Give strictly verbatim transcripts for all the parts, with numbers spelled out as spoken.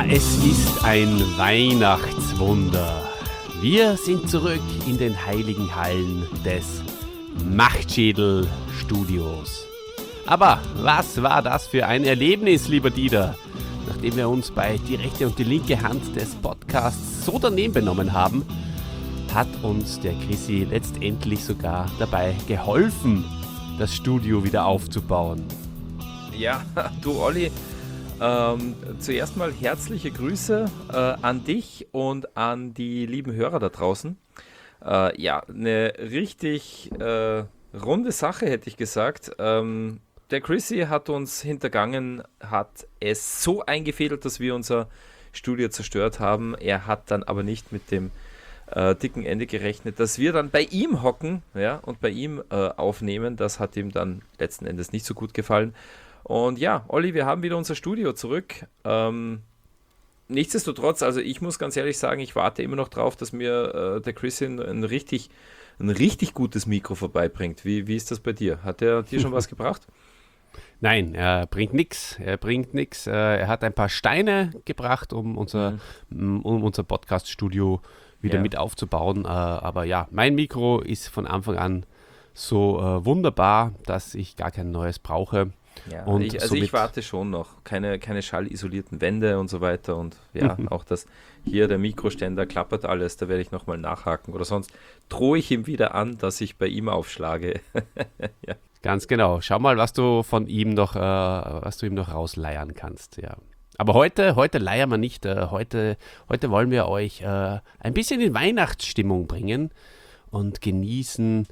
Ja, es ist ein Weihnachtswunder. Wir sind zurück in den heiligen Hallen des Machtschädel-Studios. Aber was war das für ein Erlebnis, lieber Dieter? Nachdem wir uns bei die rechte und die linke Hand des Podcasts so daneben benommen haben, hat uns der Chrissy letztendlich sogar dabei geholfen, das Studio wieder aufzubauen. Ja, du Olli, ähm, zuerst mal herzliche Grüße äh, an dich und an die lieben Hörer da draußen. Äh, ja, eine richtig äh, runde Sache, hätte ich gesagt. Ähm, der Chrissy hat uns hintergangen, hat es so eingefädelt, dass wir unser Studio zerstört haben. Er hat dann aber nicht mit dem äh, dicken Ende gerechnet, dass wir dann bei ihm hocken, ja, und bei ihm äh, aufnehmen. Das hat ihm dann letzten Endes nicht so gut gefallen. Und ja, Olli, wir haben wieder unser Studio zurück. Ähm, nichtsdestotrotz, also ich muss ganz ehrlich sagen, ich warte immer noch drauf, dass mir äh, der Christian ein richtig, ein richtig gutes Mikro vorbeibringt. Wie, wie ist das bei dir? Hat er dir schon was gebracht? Nein, er bringt nichts. Er bringt nichts. Er hat ein paar Steine gebracht, um unser, mhm. um unser Podcast-Studio wieder ja. mit aufzubauen. Aber ja, mein Mikro ist von Anfang an so wunderbar, dass ich gar kein neues brauche. Ja, und ich, also ich warte schon noch. Keine, keine schallisolierten Wände und so weiter. Und ja, mhm. auch das hier, der Mikroständer, klappert alles. Da werde ich nochmal nachhaken. Oder sonst drohe ich ihm wieder an, dass ich bei ihm aufschlage. ja. Ganz genau. Schau mal, was du von ihm noch, äh, was du ihm noch rausleiern kannst. Ja. Aber heute, heute leiern wir nicht. Äh, heute, heute wollen wir euch äh, ein bisschen in Weihnachtsstimmung bringen und genießen.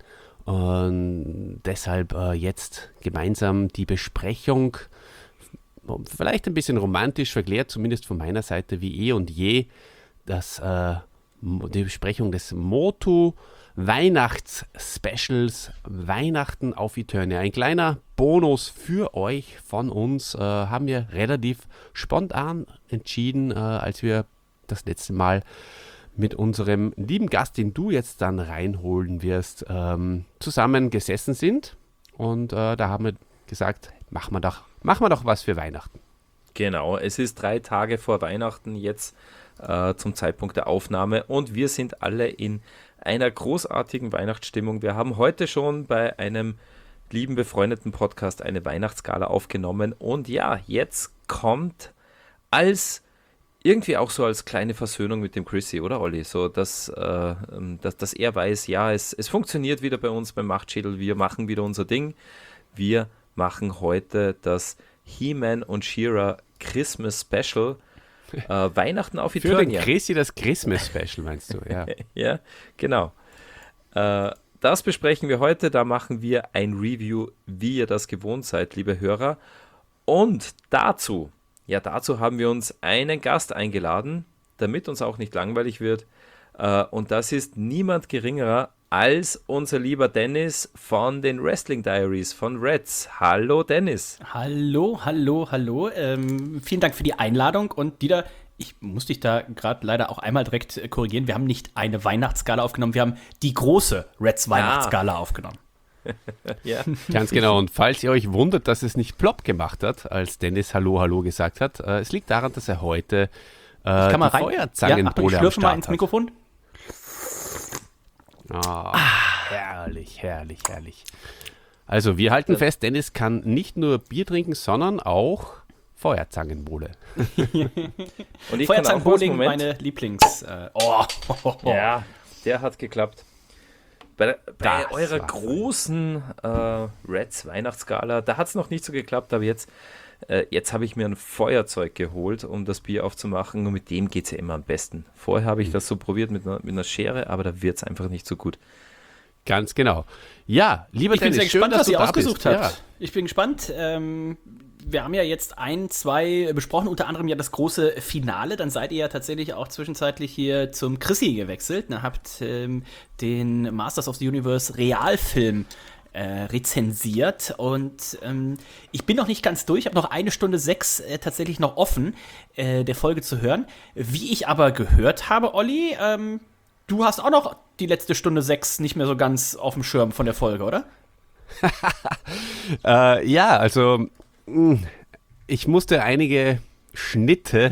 Und deshalb äh, jetzt gemeinsam die Besprechung, vielleicht ein bisschen romantisch verklärt, zumindest von meiner Seite wie eh und je, das, äh, die Besprechung des Motu Weihnachts-Specials Weihnachten auf Eternia. Ein kleiner Bonus für euch von uns, äh, haben wir relativ spontan entschieden, äh, als wir das letzte Mal mit unserem lieben Gast, den du jetzt dann reinholen wirst, ähm, zusammen gesessen sind. Und äh, da haben wir gesagt, machen wir doch, machen wir doch was für Weihnachten. Genau, es ist drei Tage vor Weihnachten jetzt äh, zum Zeitpunkt der Aufnahme und wir sind alle in einer großartigen Weihnachtsstimmung. Wir haben heute schon bei einem lieben befreundeten Podcast eine Weihnachtsgala aufgenommen und ja, jetzt kommt als irgendwie auch so als kleine Versöhnung mit dem Chrissy, oder Olli? So, dass, äh, dass, dass er weiß, ja, es, es funktioniert wieder bei uns beim Machtschädel, wir machen wieder unser Ding. Wir machen heute das He-Man und She-Ra Christmas Special. Äh, Weihnachten auf Eternia. Für den Chrissy das Christmas Special, meinst du? Ja, ja genau. Äh, das besprechen wir heute. Da machen wir ein Review, wie ihr das gewohnt seid, liebe Hörer. Und dazu, ja, dazu haben wir uns einen Gast eingeladen, damit uns auch nicht langweilig wird. Äh, und das ist niemand geringerer als unser lieber Dennis von den Wrestling Diaries von Reds. Hallo Dennis. Hallo, hallo, hallo. Ähm, vielen Dank für die Einladung. Und Dieter, ich muss dich da gerade leider auch einmal direkt korrigieren. Wir haben nicht eine Weihnachtsgala aufgenommen, wir haben die große Reds Weihnachtsgala ah. aufgenommen. ja. Ganz genau. Und falls ihr euch wundert, dass es nicht plopp gemacht hat, als Dennis Hallo, Hallo gesagt hat, äh, es liegt daran, dass er heute äh, ich kann mal die Feuerzangenbowle ja, am Start ins Mikrofon. Oh, ah. Herrlich, herrlich, herrlich. Also wir halten fest, Dennis kann nicht nur Bier trinken, sondern auch Feuerzangenbowle. Und Feuerzangenbowle, meine Lieblings... Äh, oh. Ja, der hat geklappt. Bei, bei eurer großen äh, Reds Weihnachtsgala, da hat es noch nicht so geklappt, aber jetzt, äh, jetzt habe ich mir ein Feuerzeug geholt, um das Bier aufzumachen und mit dem geht es ja immer am besten. Vorher habe ich das so probiert mit einer, mit einer Schere, aber da wird es einfach nicht so gut. Ganz genau. Ja, lieber ich Dennis, bin sehr schön, gespannt, dass was du ihr da ausgesucht bist. habt. Ja. Ich bin gespannt. Ähm, wir haben ja jetzt ein, zwei besprochen, unter anderem ja das große Finale. Dann seid ihr ja tatsächlich auch zwischenzeitlich hier zum Chrissy gewechselt. Ihr habt ähm, den Masters of the Universe Realfilm äh, rezensiert. Und ähm, ich bin noch nicht ganz durch. Ich habe noch eine Stunde sechs äh, tatsächlich noch offen, äh, der Folge zu hören. Wie ich aber gehört habe, Olli, ähm, du hast auch noch die letzte Stunde sechs nicht mehr so ganz auf dem Schirm von der Folge, oder? äh, ja, also ich musste einige Schnitte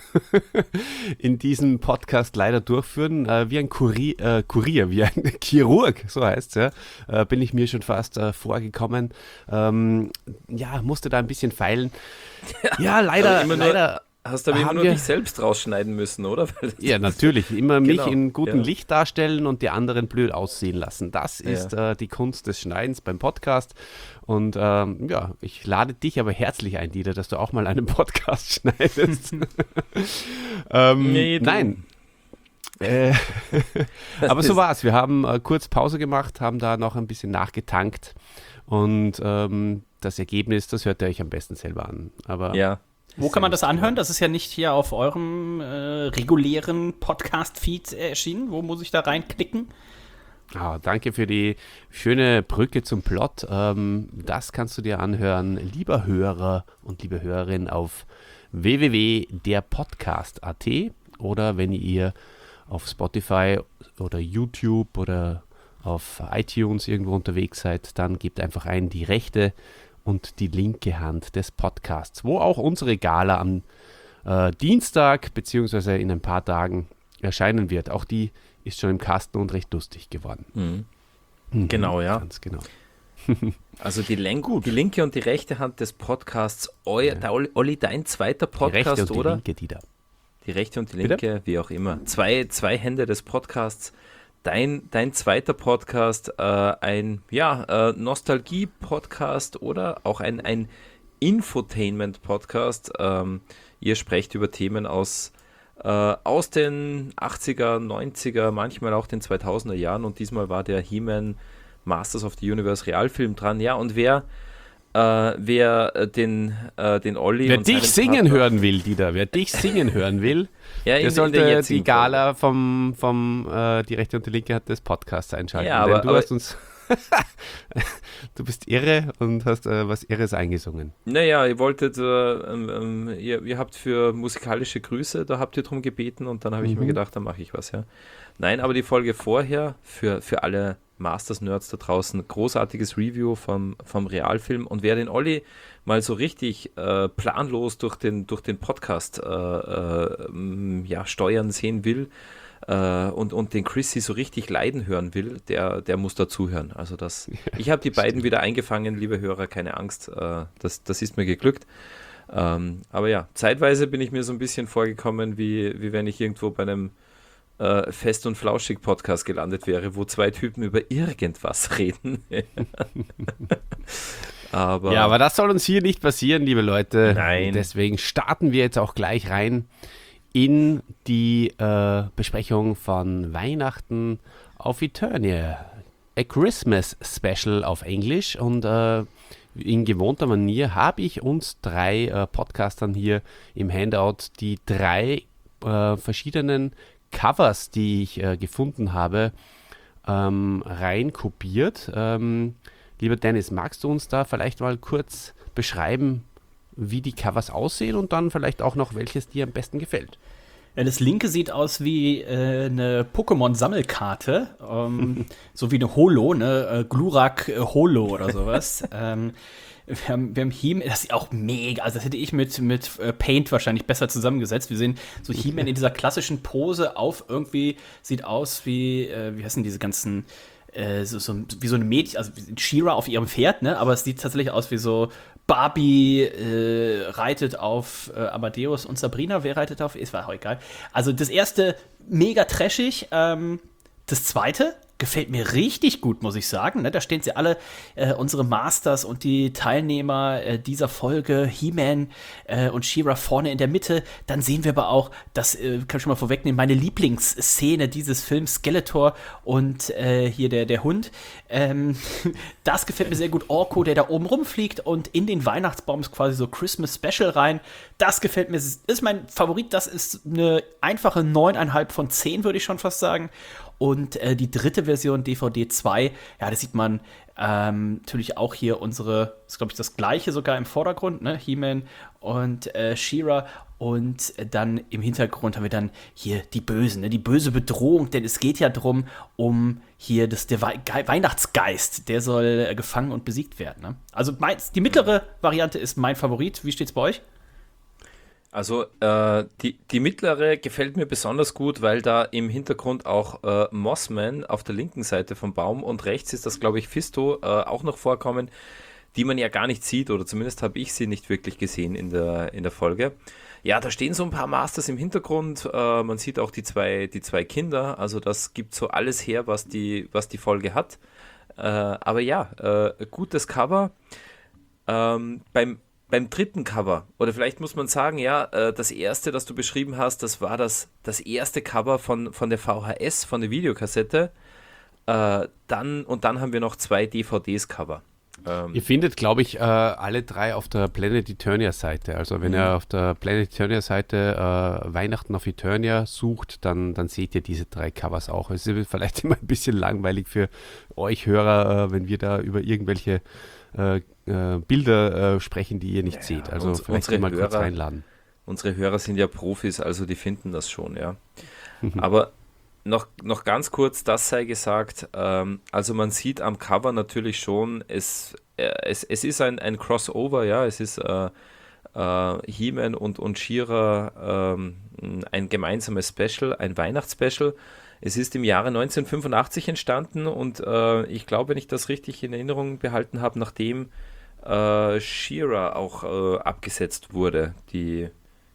in diesem Podcast leider durchführen. Äh, wie ein Kurier, äh, Kurier, wie ein Chirurg, so heißt es, ja, äh, bin ich mir schon fast äh, vorgekommen. Ähm, ja, musste da ein bisschen feilen. Ja, leider, immer nur, leider. Hast du aber immer nur wir, dich selbst rausschneiden müssen, oder? Ja, natürlich. Immer mich genau, in gutem ja. Licht darstellen und die anderen blöd aussehen lassen. Das ist Ja. äh, die Kunst des Schneidens beim Podcast. Und ähm, ja, ich lade dich aber herzlich ein, Dieter, dass du auch mal einen Podcast schneidest. ähm, Nee, du. nein. Äh, aber so war's. Wir haben äh, kurz Pause gemacht, haben da noch ein bisschen nachgetankt. Und ähm, das Ergebnis, das hört ihr euch am besten selber an. Aber Ja. Wo kann man das anhören? Das ist ja nicht hier auf eurem äh, regulären Podcast-Feed erschienen. Wo muss ich da reinklicken? Ah, danke für die schöne Brücke zum Plot. Ähm, das kannst du dir anhören, lieber Hörer und liebe Hörerin, auf w w w punkt der podcast punkt a t oder wenn ihr auf Spotify oder YouTube oder auf iTunes irgendwo unterwegs seid, dann gebt einfach ein die rechte und die linke Hand des Podcasts, wo auch unsere Gala am äh, Dienstag beziehungsweise in ein paar Tagen erscheinen wird. Auch die ist schon im Kasten und recht lustig geworden. Mhm. Mhm, Genau, ja. Ganz genau. Also die, Len- die linke und die rechte Hand des Podcasts. Eu- Ja. der Olli, Olli, dein zweiter Die rechte Podcast, und oder? die linke, die da. Die rechte und die Bitte? linke, wie auch immer. Zwei, zwei Hände des Podcasts. Dein, dein zweiter Podcast, äh, ein ja, äh, Nostalgie-Podcast oder auch ein, ein Infotainment-Podcast. Ähm, ihr sprecht über Themen aus, äh, aus den achtziger, neunziger, manchmal auch den zweitausender Jahren und diesmal war der He-Man Masters of the Universe Realfilm dran. Ja, und wer, äh, wer den, äh, den Olli Wer und dich seinen singen Partner- hören will, Dieter, wer dich singen hören will, ja, in- der in der sollte jetzigen die Gala vom, vom äh, die rechte und die linke Hand des Podcasts einschalten. Ja, aber- denn du aber- hast uns du bist irre und hast äh, was Irres eingesungen. Naja, ihr wolltet, äh, ähm, ähm, ihr, ihr habt für musikalische Grüße, da habt ihr drum gebeten und dann habe ich Mhm. mir gedacht, da mache ich was, ja. Nein, aber die Folge vorher, für, für alle Masters-Nerds da draußen, großartiges Review vom, vom Realfilm und wer den Olli mal so richtig äh, planlos durch den, durch den Podcast äh, äh, m, ja, steuern sehen will, äh, und, und den Chrissy so richtig leiden hören will, der, der muss da zuhören. Also das, ich habe die beiden wieder eingefangen, liebe Hörer, keine Angst, äh, das, das ist mir geglückt. Ähm, aber ja, zeitweise bin ich mir so ein bisschen vorgekommen, wie, wie wenn ich irgendwo bei einem äh, Fest- und Flauschig-Podcast gelandet wäre, wo zwei Typen über irgendwas reden. aber, Ja, aber das soll uns hier nicht passieren, liebe Leute. Nein. Deswegen starten wir jetzt auch gleich rein in die äh, Besprechung von Weihnachten auf Eternia. A Christmas Special auf Englisch. Und äh, in gewohnter Manier habe ich uns drei äh, Podcastern hier im Handout die drei äh, verschiedenen Covers, die ich äh, gefunden habe, ähm, reinkopiert. Ähm, lieber Dennis, magst du uns da vielleicht mal kurz beschreiben, wie die Covers aussehen und dann vielleicht auch noch, welches dir am besten gefällt? Ja, das linke sieht aus wie äh, eine Pokémon-Sammelkarte, ähm, so wie eine Holo, ne? Äh, Glurak äh, Holo oder sowas. ähm, wir haben, wir haben He-Man, das ist auch mega, also das hätte ich mit, mit äh, Paint wahrscheinlich besser zusammengesetzt. Wir sehen so He-Man in dieser klassischen Pose auf, irgendwie sieht aus wie, äh, wie heißen diese ganzen, äh, so, so, wie so eine Mädchen, also She-Ra auf ihrem Pferd, ne? Aber es sieht tatsächlich aus wie so Barbie äh, reitet auf äh, Amadeus und Sabrina, wer reitet auf? Ist war auch egal. Also das erste mega trashig, ähm, das zweite gefällt mir richtig gut, muss ich sagen. Ne? Da stehen sie alle, äh, unsere Masters und die Teilnehmer äh, dieser Folge, He-Man äh, und She-Ra vorne in der Mitte. Dann sehen wir aber auch, das äh, kann ich schon mal vorwegnehmen, meine Lieblingsszene dieses Films, Skeletor und äh, hier der, der Hund. Ähm, das gefällt mir sehr gut. Orko, der da oben rumfliegt und in den Weihnachtsbaum ist quasi so Christmas Special rein. Das gefällt mir, das ist mein Favorit. Das ist eine einfache neun Komma fünf von zehn, würde ich schon fast sagen. Und äh, die dritte Version, D V D zwei, ja, da sieht man ähm, natürlich auch hier unsere, ist glaube ich das gleiche sogar im Vordergrund, ne? He-Man und äh, She-Ra. Und äh, dann im Hintergrund haben wir dann hier die Bösen, ne? Die böse Bedrohung, denn es geht ja drum, um hier das, der Wei- Ge- Weihnachtsgeist, der soll äh, gefangen und besiegt werden. Ne? Also mein, die mittlere Variante ist mein Favorit. Wie steht's bei euch? Also äh, die, die mittlere gefällt mir besonders gut, weil da im Hintergrund auch äh, Mossman auf der linken Seite vom Baum und rechts ist das, glaube ich, Fisto äh, auch noch vorkommen, die man ja gar nicht sieht oder zumindest habe ich sie nicht wirklich gesehen in der, in der Folge. Ja, da stehen so ein paar Masters im Hintergrund, äh, man sieht auch die zwei, die zwei Kinder, also das gibt so alles her, was die, was die Folge hat. Äh, aber ja, äh, gutes Cover. Ähm, beim Beim dritten Cover, oder vielleicht muss man sagen, ja, äh, das erste, das du beschrieben hast, das war das, das erste Cover von, von der V H S, von der Videokassette. Äh, dann, und dann haben wir noch zwei D V Ds-Cover. Ähm, Ihr findet, glaube ich, äh, alle drei auf der Planet Eternia-Seite. Also wenn Mhm. ihr auf der Planet Eternia-Seite äh, Weihnachten auf Eternia sucht, dann, dann seht ihr diese drei Covers auch. Es ist vielleicht immer ein bisschen langweilig für euch Hörer, äh, wenn wir da über irgendwelche äh, äh, Bilder äh, sprechen, die ihr nicht Ja, seht. Also uns- vielleicht unsere mal kurz Hörer- reinladen. Unsere Hörer sind ja Profis, also die finden das schon, ja. Aber noch, noch ganz kurz, das sei gesagt, ähm, also man sieht am Cover natürlich schon, es, äh, es, es ist ein, ein Crossover, ja, es ist äh, äh, He-Man und, und She-Ra ähm, ein gemeinsames Special, ein Weihnachtsspecial. Es ist im Jahre neunzehnhundertfünfundachtzig entstanden und äh, ich glaube, wenn ich das richtig in Erinnerung behalten habe, nachdem äh, She-Ra auch äh, abgesetzt wurde, die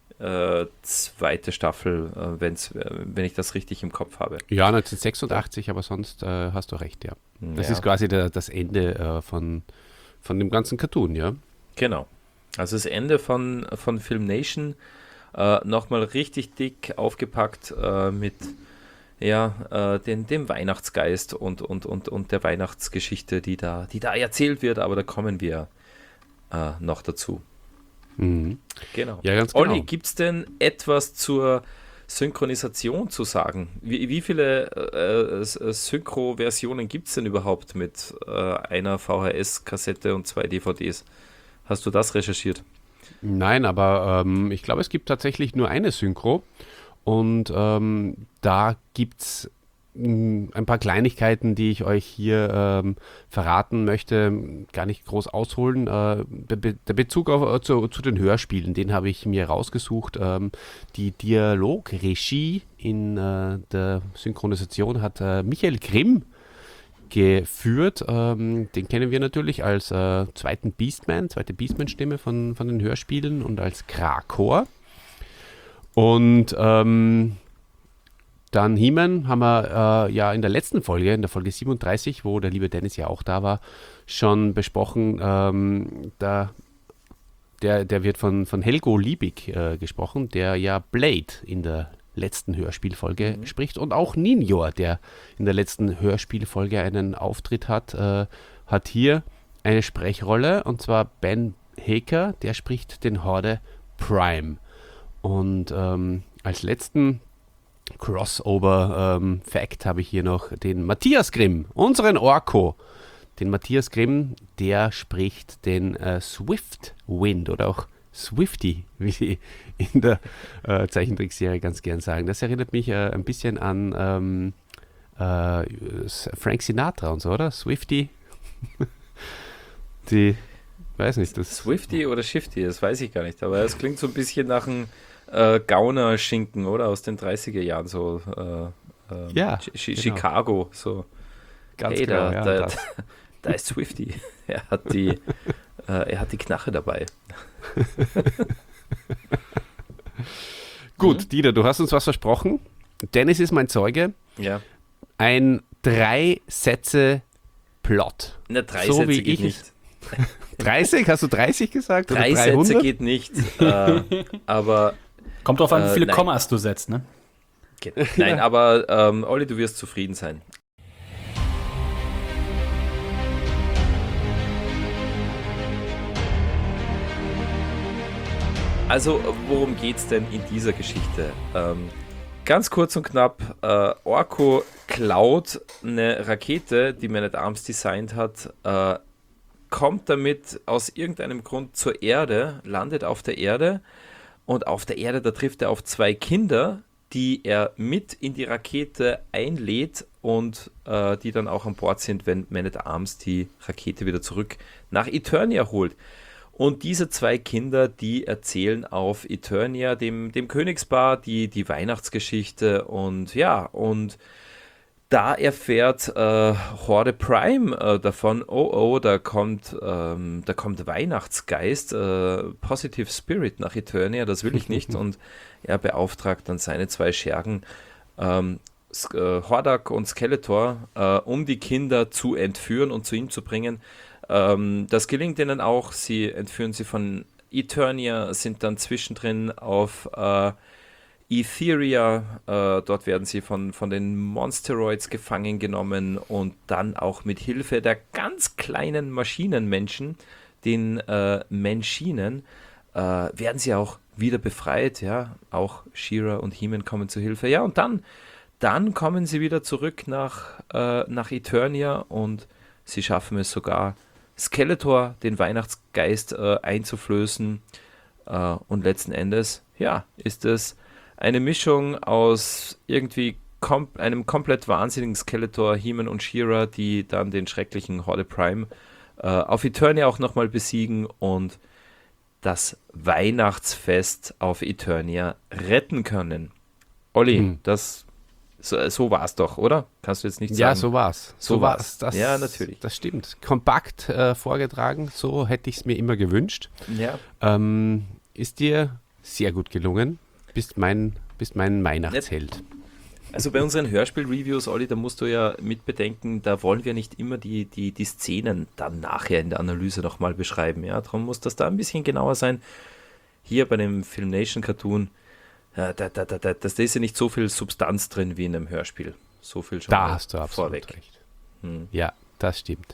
äh, zweite Staffel, äh, wenn's, äh, wenn ich das richtig im Kopf habe. Ja, neunzehnhundertsechsundachtzig, aber sonst äh, hast du recht, ja. Das Ja, ist quasi der, das Ende äh, von, von dem ganzen Cartoon, ja. genau. Also das Ende von, von Filmation äh, nochmal richtig dick aufgepackt äh, mit ja, äh, den, dem Weihnachtsgeist und, und, und, und der Weihnachtsgeschichte, die da, die da erzählt wird, aber da kommen wir äh, noch dazu. Mhm. Genau. Ja, ganz genau. Olli, gibt es denn etwas zur Synchronisation zu sagen? Wie, wie viele äh, äh, Synchro-Versionen gibt es denn überhaupt mit äh, einer V H S-Kassette und zwei D V Ds? Hast du das recherchiert? Nein, aber ähm, ich glaube, es gibt tatsächlich nur eine Synchro und ähm, da gibt es ein paar Kleinigkeiten, die ich euch hier ähm, verraten möchte, gar nicht groß ausholen. Äh, be be der Bezug auf, äh, zu, zu den Hörspielen, den habe ich mir rausgesucht. Ähm, die Dialogregie in äh, der Synchronisation hat äh, Michael Grimm geführt. Ähm, den kennen wir natürlich als äh, zweiten Beastman, zweite Beastman-Stimme von, von den Hörspielen und als Krakor. Und ähm, dann He-Man haben wir äh, ja in der letzten Folge, in der Folge siebenunddreißig, wo der liebe Dennis ja auch da war, schon besprochen. Ähm, da, der, der wird von, von Helgo Liebig äh, gesprochen, der ja Blade in der letzten Hörspielfolge Mhm. spricht und auch Ninjor, der in der letzten Hörspielfolge einen Auftritt hat, äh, hat hier eine Sprechrolle und zwar Ben Haker, der spricht den Horde Prime. Und ähm, als letzten Crossover-Fact ähm, habe ich hier noch den Matthias Grimm, unseren Orko. Den Matthias Grimm, der spricht den äh, Swift Wind oder auch Swifty, wie sie in der äh, Zeichentrickserie ganz gern sagen. Das erinnert mich äh, ein bisschen an ähm, äh, Frank Sinatra und so, oder? Swifty. Die, weiß nicht, das Swifty oder Shifty, das weiß ich gar nicht, aber es klingt so ein bisschen nach einem äh, Gauner-Schinken, oder? Aus den dreißiger Jahren, so äh, ähm, Ja, Chi- Chi- genau. Chicago, so. ganz Hey, genau. da, ja, da, das. da ist Swifty. Er hat die, äh, er hat die Knarre dabei. Gut, Dieter, du hast uns was versprochen. Dennis ist mein Zeuge. Ja. Ein drei Sätze Plot. Na, drei So Sätze wie geht ich nicht. es- dreißig? Hast du dreißig gesagt? Drei oder Sätze dreihundert? geht nicht. Äh, aber Kommt drauf an, wie Äh, viele nein. Kommas du setzt, ne? geht. Nein, aber ähm, Olli, du wirst zufrieden sein. Also, worum geht's denn in dieser Geschichte? Ähm, ganz kurz und knapp, äh, Orko klaut eine Rakete, die Man at Arms designt hat, äh, kommt damit aus irgendeinem Grund zur Erde, landet auf der Erde und auf der Erde, da trifft er auf zwei Kinder, die er mit in die Rakete einlädt und äh, die dann auch an Bord sind, wenn Man at Arms die Rakete wieder zurück nach Eternia holt. Und diese zwei Kinder, die erzählen auf Eternia, dem, dem Königspaar, die, die Weihnachtsgeschichte. Und ja, und da erfährt äh, Horde Prime äh, davon, oh oh, da kommt, ähm, da kommt Weihnachtsgeist, äh, Positive Spirit nach Eternia, das will ich nicht. Und er beauftragt dann seine zwei Schergen, ähm, äh, Hordak und Skeletor, äh, um die Kinder zu entführen und zu ihm zu bringen. Ähm, das gelingt ihnen auch, sie entführen sie von Eternia, sind dann zwischendrin auf äh, Etheria, äh, dort werden sie von, von den Monsteroids gefangen genommen und dann auch mit Hilfe der ganz kleinen Maschinenmenschen, den äh, Menschinen, äh, werden sie auch wieder befreit, ja, auch She-Ra und He-Man kommen zu Hilfe, ja, und dann, dann kommen sie wieder zurück nach, äh, nach Eternia und sie schaffen es sogar, Skeletor, den Weihnachtsgeist, äh, einzuflößen äh, und letzten Endes, ja, ist es eine Mischung aus irgendwie kom- einem komplett wahnsinnigen Skeletor, He-Man und She-Ra, die dann den schrecklichen Horde Prime äh, auf Eternia auch nochmal besiegen und das Weihnachtsfest auf Eternia retten können. Olli, hm. das so, so war es doch, oder? Kannst du jetzt nicht sagen? Ja, so war's. So, so war's. Das, ja, natürlich. Das stimmt. Kompakt äh, vorgetragen, so hätte ich es mir immer gewünscht. Ja. Ähm, ist dir sehr gut gelungen. Bist mein, bist mein Weihnachtsheld. Also bei unseren Hörspiel-Reviews, Olli, da musst du ja mitbedenken, da wollen wir nicht immer die, die, die Szenen dann nachher in der Analyse nochmal beschreiben. Ja, darum muss das da ein bisschen genauer sein. Hier bei dem Filmation-Cartoon, ja, da, da, da, da, da ist ja nicht so viel Substanz drin wie in einem Hörspiel. So viel schon da hast du absolut vorweg. Recht. Hm. Ja, das stimmt.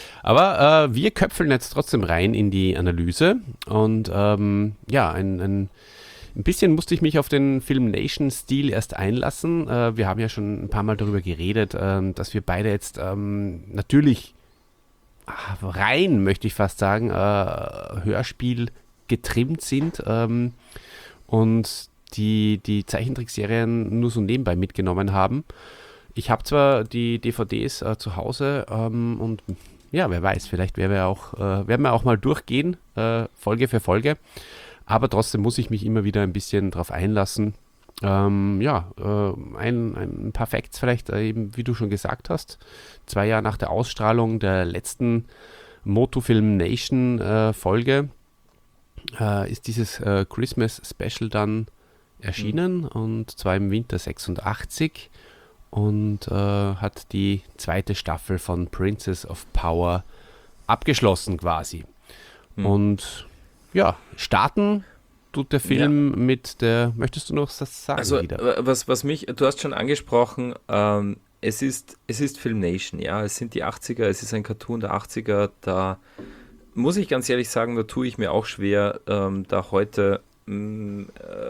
Aber äh, wir köpfeln jetzt trotzdem rein in die Analyse und ähm, ja, ein, ein Ein bisschen musste ich mich auf den Filmation-Stil erst einlassen. Äh, wir haben ja schon ein paar Mal darüber geredet, äh, dass wir beide jetzt ähm, natürlich rein, möchte ich fast sagen, äh, Hörspiel getrimmt sind ähm, und die, die Zeichentrickserien nur so nebenbei mitgenommen haben. Ich habe zwar die D V Ds äh, zu Hause ähm, und ja, wer weiß, vielleicht werden wir auch, äh, werden wir auch mal durchgehen, äh, Folge für Folge. Aber trotzdem muss ich mich immer wieder ein bisschen darauf einlassen. Ähm, ja, äh, ein, ein paar Facts vielleicht, äh, eben wie du schon gesagt hast. Zwei Jahre nach der Ausstrahlung der letzten Moto Filmation äh, Folge äh, ist dieses äh, Christmas Special dann erschienen. Mhm. Und zwar im Winter sechsundachtzig und äh, hat die zweite Staffel von Princess of Power abgeschlossen quasi. Mhm. Und ja, starten tut der Film ja. mit der, möchtest du noch was sagen? Also, wieder? was, was mich, du hast schon angesprochen, ähm, es ist, es ist Filmation, ja, es sind die achtziger, es ist ein Cartoon der achtziger, da muss ich ganz ehrlich sagen, da tue ich mir auch schwer, ähm, da heute mh,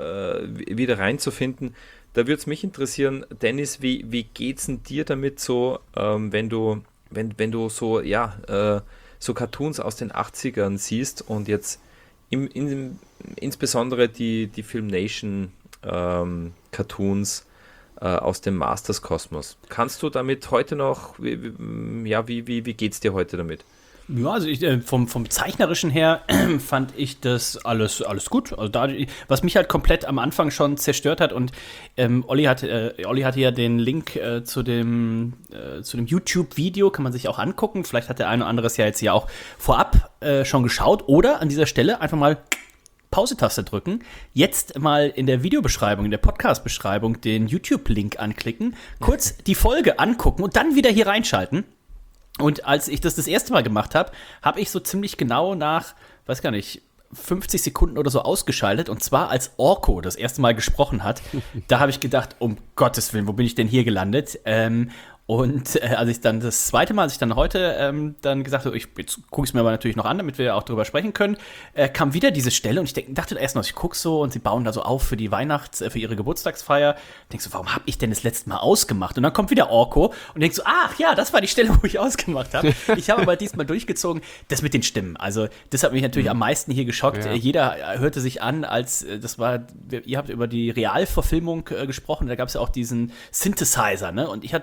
äh, wieder reinzufinden. Da würde es mich interessieren, Dennis, wie, wie geht's denn dir damit so, ähm, wenn du, wenn, wenn du so, ja, äh, so Cartoons aus den achtzigern siehst und jetzt Im, in, insbesondere die, die Filmation ähm, Cartoons äh, aus dem Masters-Kosmos. Kannst du damit heute noch, wie, wie, ja, wie, wie, wie geht es dir heute damit? Ja, also ich, äh, vom, vom Zeichnerischen her fand ich das alles, alles gut. Also da, was mich halt komplett am Anfang schon zerstört hat und ähm, Olli, hat, äh, Olli hatte ja den Link äh, zu dem, äh, zu dem YouTube-Video, kann man sich auch angucken. Vielleicht hat der eine oder andere es ja jetzt ja auch vorab äh, schon geschaut. Oder an dieser Stelle einfach mal Pause-Taste drücken, jetzt mal in der Videobeschreibung, in der Podcast-Beschreibung den YouTube-Link anklicken, kurz die Folge angucken und dann wieder hier reinschalten. Und als ich das das erste Mal gemacht habe, habe ich so ziemlich genau nach, weiß gar nicht, fünfzig Sekunden oder so ausgeschaltet. Und zwar als Orko das erste Mal gesprochen hat. Da habe ich gedacht, um Gottes Willen, wo bin ich denn hier gelandet? Ähm, und äh, als ich dann das zweite Mal, als ich dann heute ähm, dann gesagt habe, ich, jetzt gucke ich es mir aber natürlich noch an, damit wir auch drüber sprechen können, äh, kam wieder diese Stelle und ich denk, dachte erst noch, ich gucke so und sie bauen da so auf für die Weihnachts-, äh, für ihre Geburtstagsfeier. Ich denke so, warum habe ich denn das letzte Mal ausgemacht? Und dann kommt wieder Orko und denke so, ach ja, das war die Stelle, wo ich ausgemacht habe. Ich habe aber diesmal durchgezogen, das mit den Stimmen. Also das hat mich natürlich mhm. am meisten hier geschockt. Ja. Jeder hörte sich an, als das war, ihr habt über die Realverfilmung äh, gesprochen, da gab es ja auch diesen Synthesizer, ne? Und ich hatte hier das Gefühl,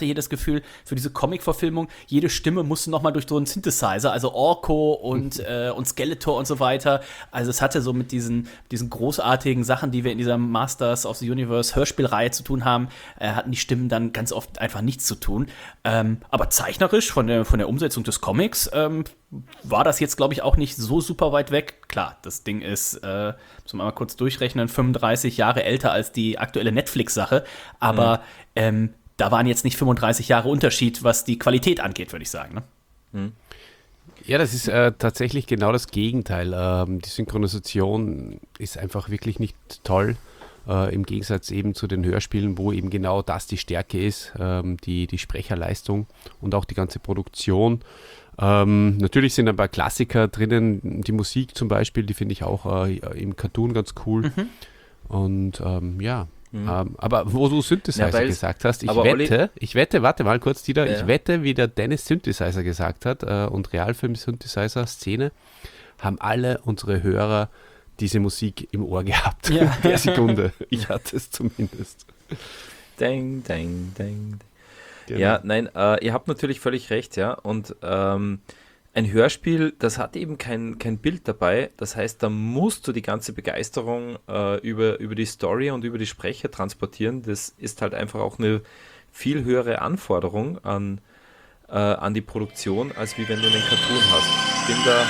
Gefühl, für diese Comic-Verfilmung, jede Stimme musste nochmal durch so einen Synthesizer, also Orko und, äh, und Skeletor und so weiter. Also es hatte so mit diesen, diesen großartigen Sachen, die wir in dieser Masters of the Universe Hörspielreihe zu tun haben, äh, hatten die Stimmen dann ganz oft einfach nichts zu tun. Ähm, aber zeichnerisch von der, von der Umsetzung des Comics ähm, war das jetzt, glaube ich, auch nicht so super weit weg. Klar, das Ding ist, äh, muss man mal kurz durchrechnen, fünfunddreißig Jahre älter als die aktuelle Netflix-Sache. Aber mhm. ähm, da waren jetzt nicht fünfunddreißig Jahre Unterschied, was die Qualität angeht, würde ich sagen. Ne? Mhm. Ja, das ist äh, tatsächlich genau das Gegenteil. Ähm, die Synchronisation ist einfach wirklich nicht toll. Äh, im Gegensatz eben zu den Hörspielen, wo eben genau das die Stärke ist, ähm, die, die Sprecherleistung und auch die ganze Produktion. Ähm, natürlich sind ein paar Klassiker drinnen, die Musik zum Beispiel, die finde ich auch äh, im Cartoon ganz cool. Mhm. Und ähm, ja, mhm. ähm, aber wo du Synthesizer ja, gesagt hast, ich aber wette, Olli, ich wette, warte mal kurz, Dieter, ja. ich wette, wie der Dennis Synthesizer gesagt hat äh, und Realfilm-Synthesizer-Szene, haben alle unsere Hörer diese Musik im Ohr gehabt. Ja. Der Sekunde. Ich hatte es zumindest. Ding, ding, ding. Genau. Ja, nein, äh, ihr habt natürlich völlig recht, ja. Und ähm, ein Hörspiel, das hat eben kein, kein Bild dabei. Das heißt, da musst du die ganze Begeisterung äh, über, über die Story und über die Sprecher transportieren. Das ist halt einfach auch eine viel höhere Anforderung an, äh, an die Produktion, als wie wenn du einen Cartoon hast. Ich bin da...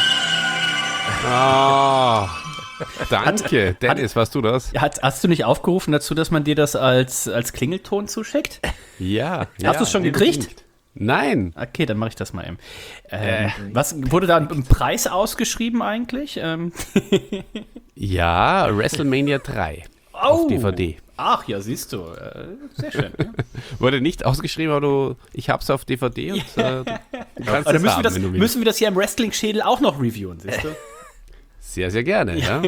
Ah, danke. Hat, Dennis, warst du das? Hat, hast du nicht aufgerufen dazu, dass man dir das als, als Klingelton zuschickt? Ja. Hast ja, du es schon gekriegt? Nein. Okay, dann mache ich das mal eben. Ähm, äh. Was, wurde da ein Preis ausgeschrieben eigentlich? Ähm. Ja, WrestleMania drei oh. auf D V D. Ach ja, siehst du. Äh, sehr schön. Ja. Wurde nicht ausgeschrieben, aber du, ich habe es auf D V D und äh, du kannst also es müssen, haben, wir das, wenn du willst. müssen wir das hier im Wrestling-Schädel auch noch reviewen, siehst du? Sehr, sehr gerne, ja.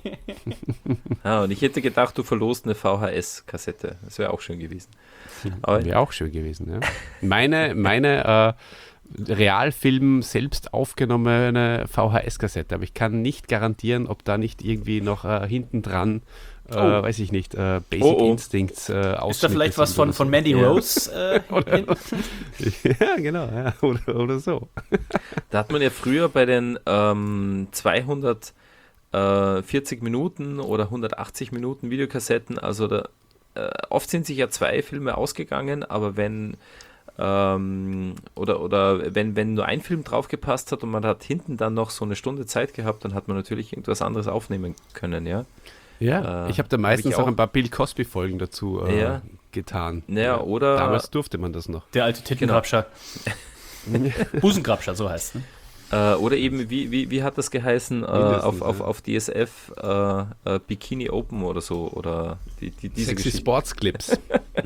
Ah, und ich hätte gedacht, du verlost eine V H S-Kassette. Das wäre auch schön gewesen. Wäre auch schön gewesen, ja. Meine, meine äh, Realfilm selbst aufgenommene V H S-Kassette, aber ich kann nicht garantieren, ob da nicht irgendwie noch äh, hinten dran, äh, oh. weiß ich nicht, äh, Basic oh, oh. Instincts äh, Ist da vielleicht was von, von Mandy ja. Rose? Äh, oder, ja, genau, ja, oder, oder so. Da hat man ja früher bei den ähm, zweihundertvierzig Minuten oder hundertachtzig Minuten Videokassetten, also da, äh, oft sind sich ja zwei Filme ausgegangen, aber wenn ähm, oder, oder wenn, wenn nur ein Film draufgepasst hat und man hat hinten dann noch so eine Stunde Zeit gehabt, dann hat man natürlich irgendwas anderes aufnehmen können, ja. Ja, äh, ich habe da meistens hab auch, auch ein paar Bill Cosby-Folgen dazu äh, ja. getan. Ja, ja, oder damals durfte man das noch. Der alte Tittengrabscher. Genau. Busengrabscher, so heißt es. Ne? Äh, oder eben, wie, wie, wie hat das geheißen, äh, auf, auf, auf D S F, äh, äh, Bikini Open oder so, oder die, die, diese Sexy Geschichte. Sports Clips.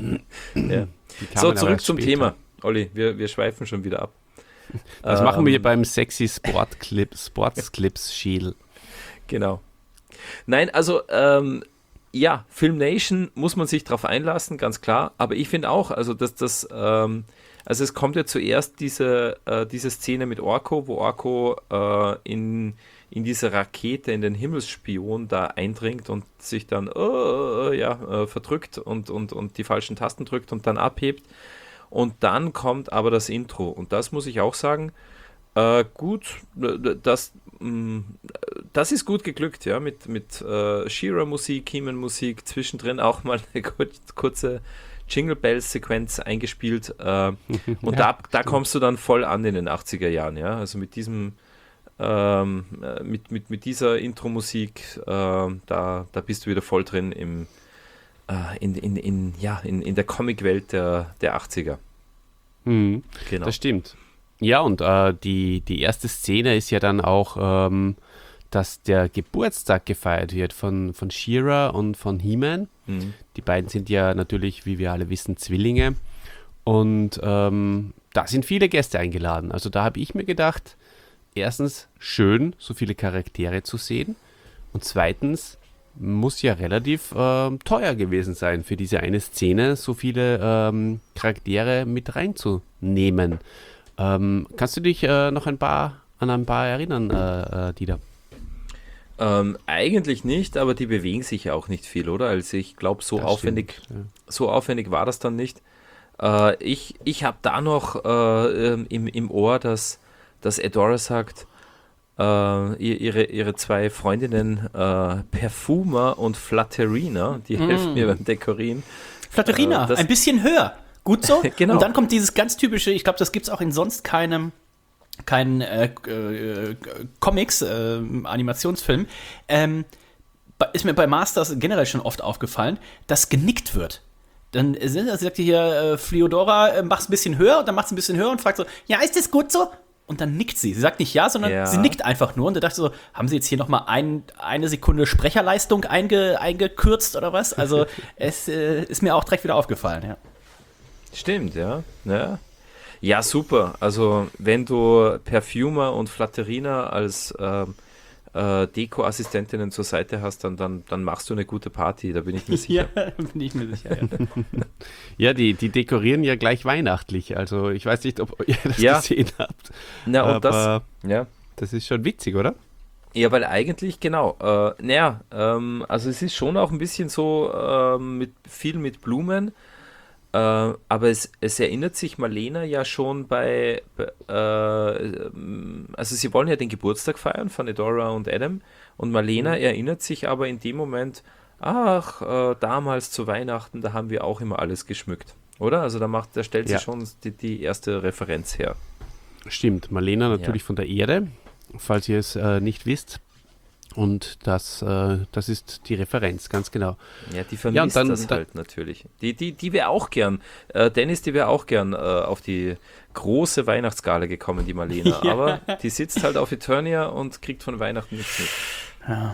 Ja. So, zurück zum später. Thema. Olli, wir, wir schweifen schon wieder ab. Das ähm, machen wir hier beim Sexy Sport Clip, Sports Clips Schädel. Genau. Nein, also, ähm, ja, Film Nation muss man sich drauf einlassen, ganz klar, aber ich finde auch, also, dass das, ähm, also es kommt ja zuerst diese, äh, diese Szene mit Orko, wo Orko äh, in, in diese Rakete, in den Himmelsspion da eindringt und sich dann uh, ja, äh, verdrückt und, und, und die falschen Tasten drückt und dann abhebt. Und dann kommt aber das Intro. Und das muss ich auch sagen, äh, gut, das, mh, das ist gut geglückt, ja, mit, mit äh, She-Ra-Musik, He-Man-Musik, zwischendrin auch mal eine kurze Jingle Bells-Sequenz eingespielt äh, und ja, da, da kommst du dann voll an in den achtziger Jahren, ja, also mit diesem ähm, mit, mit, mit dieser Intro-Musik äh, da, da bist du wieder voll drin im, äh, in, in, in, ja, in, in der Comic-Welt der, der achtziger. Mhm, genau. Das stimmt. Ja, und äh, die, die erste Szene ist ja dann auch, ähm, dass der Geburtstag gefeiert wird von, von She-Ra und von He-Man. Mhm. Die beiden sind ja natürlich, wie wir alle wissen, Zwillinge. Und ähm, da sind viele Gäste eingeladen. Also da habe ich mir gedacht, erstens, schön, so viele Charaktere zu sehen. Und zweitens, muss ja relativ äh, teuer gewesen sein, für diese eine Szene so viele ähm, Charaktere mit reinzunehmen. Ähm, kannst du dich äh, noch ein paar an ein paar erinnern, äh, äh, Dieter? Ähm, eigentlich nicht, aber die bewegen sich ja auch nicht viel, oder? Also ich glaube, so Das aufwendig, stimmt, ja. so aufwendig war das dann nicht. Äh, ich ich habe da noch äh, im, im Ohr, dass, dass Adora sagt, äh, ihre, ihre zwei Freundinnen äh, Perfuma und Flatterina, die mm. helfen mir beim Dekorieren. Flatterina, äh, ein bisschen höher. Gut so. Genau. Und dann kommt dieses ganz typische, ich glaube, das gibt es auch in sonst keinem keinen äh, äh, Comics, äh, Animationsfilm. Ähm, ist mir bei Masters generell schon oft aufgefallen, dass genickt wird. Dann äh, sagt hier äh, Fliodora, äh, mach's ein bisschen höher, und dann macht's ein bisschen höher und fragt so, ja, ist das gut so? Und dann nickt sie. Sie sagt nicht ja, sondern ja. sie nickt einfach nur. Und da dachte ich so, haben sie jetzt hier nochmal ein, eine Sekunde Sprecherleistung einge, eingekürzt oder was? Also es äh, ist mir auch direkt wieder aufgefallen, ja. Stimmt, ja. Ja, ja super. Also wenn du Perfuma und Flatterina als äh, äh, Deko-Assistentinnen zur Seite hast, dann, dann, dann machst du eine gute Party, da bin ich mir sicher. Ja, bin ich mir sicher, ja. Ja, die, die dekorieren ja gleich weihnachtlich. Also ich weiß nicht, ob ihr das ja. gesehen habt. Na, und aber das, ja. das ist schon witzig, oder? Ja, weil eigentlich, genau, äh, naja, ähm, also es ist schon auch ein bisschen so äh, mit, viel mit Blumen, äh, aber es, es erinnert sich Marlena ja schon bei, bei äh, also sie wollen ja den Geburtstag feiern von Adora und Adam, und Marlena mhm. erinnert sich aber in dem Moment, ach, äh, damals zu Weihnachten, da haben wir auch immer alles geschmückt, oder? Also da macht, da stellt ja. sie schon die, die erste Referenz her. Stimmt, Marlena natürlich ja. von der Erde, falls ihr es äh, nicht wisst. Und das, äh, das ist die Referenz, ganz genau. Ja, die vermisst ja, und dann, das halt natürlich. Die, die, die wäre auch gern, äh, Dennis, die wäre auch gern äh, auf die große Weihnachtsgala gekommen, die Marlena. Ja. Aber die sitzt halt auf Eternia und kriegt von Weihnachten nichts mit. Ja.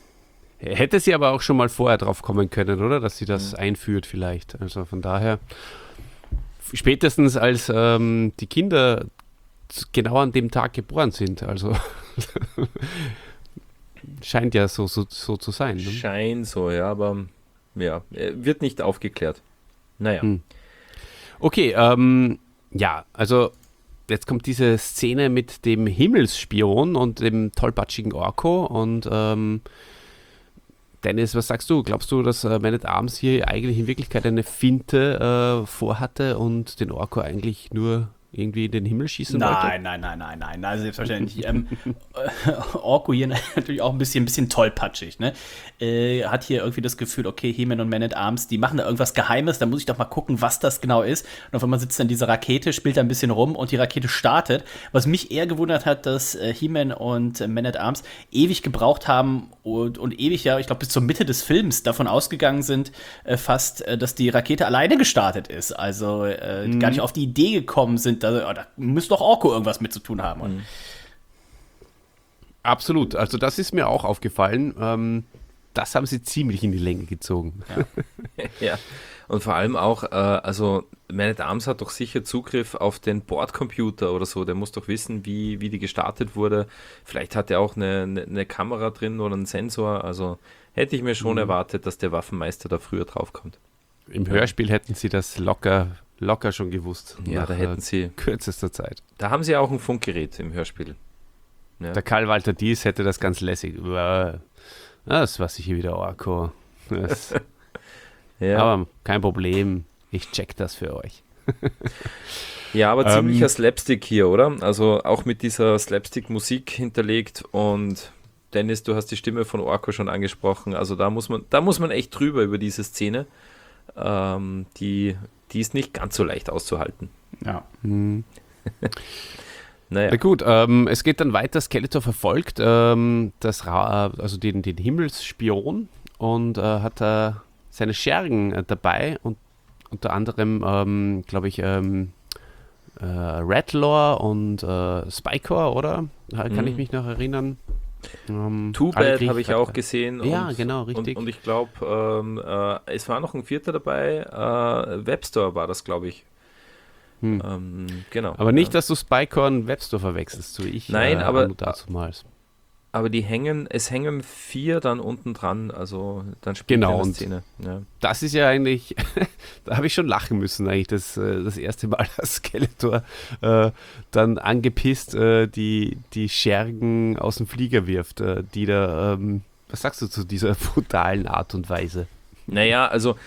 Hätte sie aber auch schon mal vorher drauf kommen können, oder? Dass sie das mhm. einführt vielleicht. Also von daher, spätestens als ähm, die Kinder genau an dem Tag geboren sind, also scheint ja so, so, so zu sein. Ne? Scheint so, ja, aber ja, wird nicht aufgeklärt. Naja. Hm. Okay, ähm, ja, also jetzt kommt diese Szene mit dem Himmelsspion und dem tollpatschigen Orko und ähm, Dennis, was sagst du? Glaubst du, dass äh, Man at Arms hier eigentlich in Wirklichkeit eine Finte äh, vorhatte und den Orko eigentlich nur irgendwie in den Himmel schießen nein, wollte? Nein, nein, nein, nein, nein, also selbstverständlich. ähm, äh, Orko hier natürlich auch ein bisschen, ein bisschen tollpatschig, ne? Äh, hat hier irgendwie das Gefühl, okay, He-Man und Man at Arms, die machen da irgendwas Geheimes, da muss ich doch mal gucken, was das genau ist. Und auf einmal sitzt dann diese Rakete, spielt da ein bisschen rum und die Rakete startet. Was mich eher gewundert hat, dass äh, He-Man und äh, Man at Arms ewig gebraucht haben und, und ewig, ja, ich glaube bis zur Mitte des Films davon ausgegangen sind, äh, fast, äh, dass die Rakete alleine gestartet ist. Also äh, mhm. gar nicht auf die Idee gekommen sind, Da, da müsste doch Orko irgendwas mit zu tun haben. Mhm. Absolut, also das ist mir auch aufgefallen. Ähm, das haben sie ziemlich in die Länge gezogen. Ja, ja. Und vor allem auch, äh, also Man at Arms hat doch sicher Zugriff auf den Bordcomputer oder so. Der muss doch wissen, wie, wie die gestartet wurde. Vielleicht hat er auch eine, eine, eine Kamera drin oder einen Sensor. Also hätte ich mir schon mhm. erwartet, dass der Waffenmeister da früher draufkommt. Im Hörspiel hätten sie das locker locker schon gewusst. Ja, da hätten sie kürzester Zeit. Da haben sie auch ein Funkgerät im Hörspiel. Ja. Der Karl Walter Dies hätte das ganz lässig. Das war sicher wieder Orko. Das, ja. Aber kein Problem. Ich check das für euch. Ja, aber ziemlicher ähm, Slapstick hier, oder? Also auch mit dieser Slapstick-Musik hinterlegt. Und Dennis, du hast die Stimme von Orko schon angesprochen. Also da muss man, da muss man echt drüber über diese Szene. Ähm, die, die ist nicht ganz so leicht auszuhalten. Ja. Hm. Naja. Na gut, ähm, es geht dann weiter. Skeletor verfolgt ähm, das Ra- also den, den Himmelsspion und äh, hat äh, seine Schergen äh, dabei und unter anderem, ähm, glaube ich, ähm, äh, Ratlore und äh, Spikor, oder? Kann mhm. ich mich noch erinnern? Ähm, Too Bad habe ich auch gesehen. Ja, und, genau, richtig. Und, und ich glaube, ähm, äh, es war noch ein Vierter dabei. Äh, Webstore war das, glaube ich. Hm. Ähm, genau. Aber nicht, ja. dass du Spikor und Webstore verwechselst, so ich. Nein, äh, aber, dazumals. aber die hängen, es hängen vier dann unten dran, also dann spielt genau, eine Szene. Ja. Das ist ja eigentlich, da habe ich schon lachen müssen eigentlich, das, das erste Mal, dass Skeletor äh, dann angepisst äh, die, die Schergen aus dem Flieger wirft, äh, die da, ähm, was sagst du zu dieser brutalen Art und Weise? Naja, also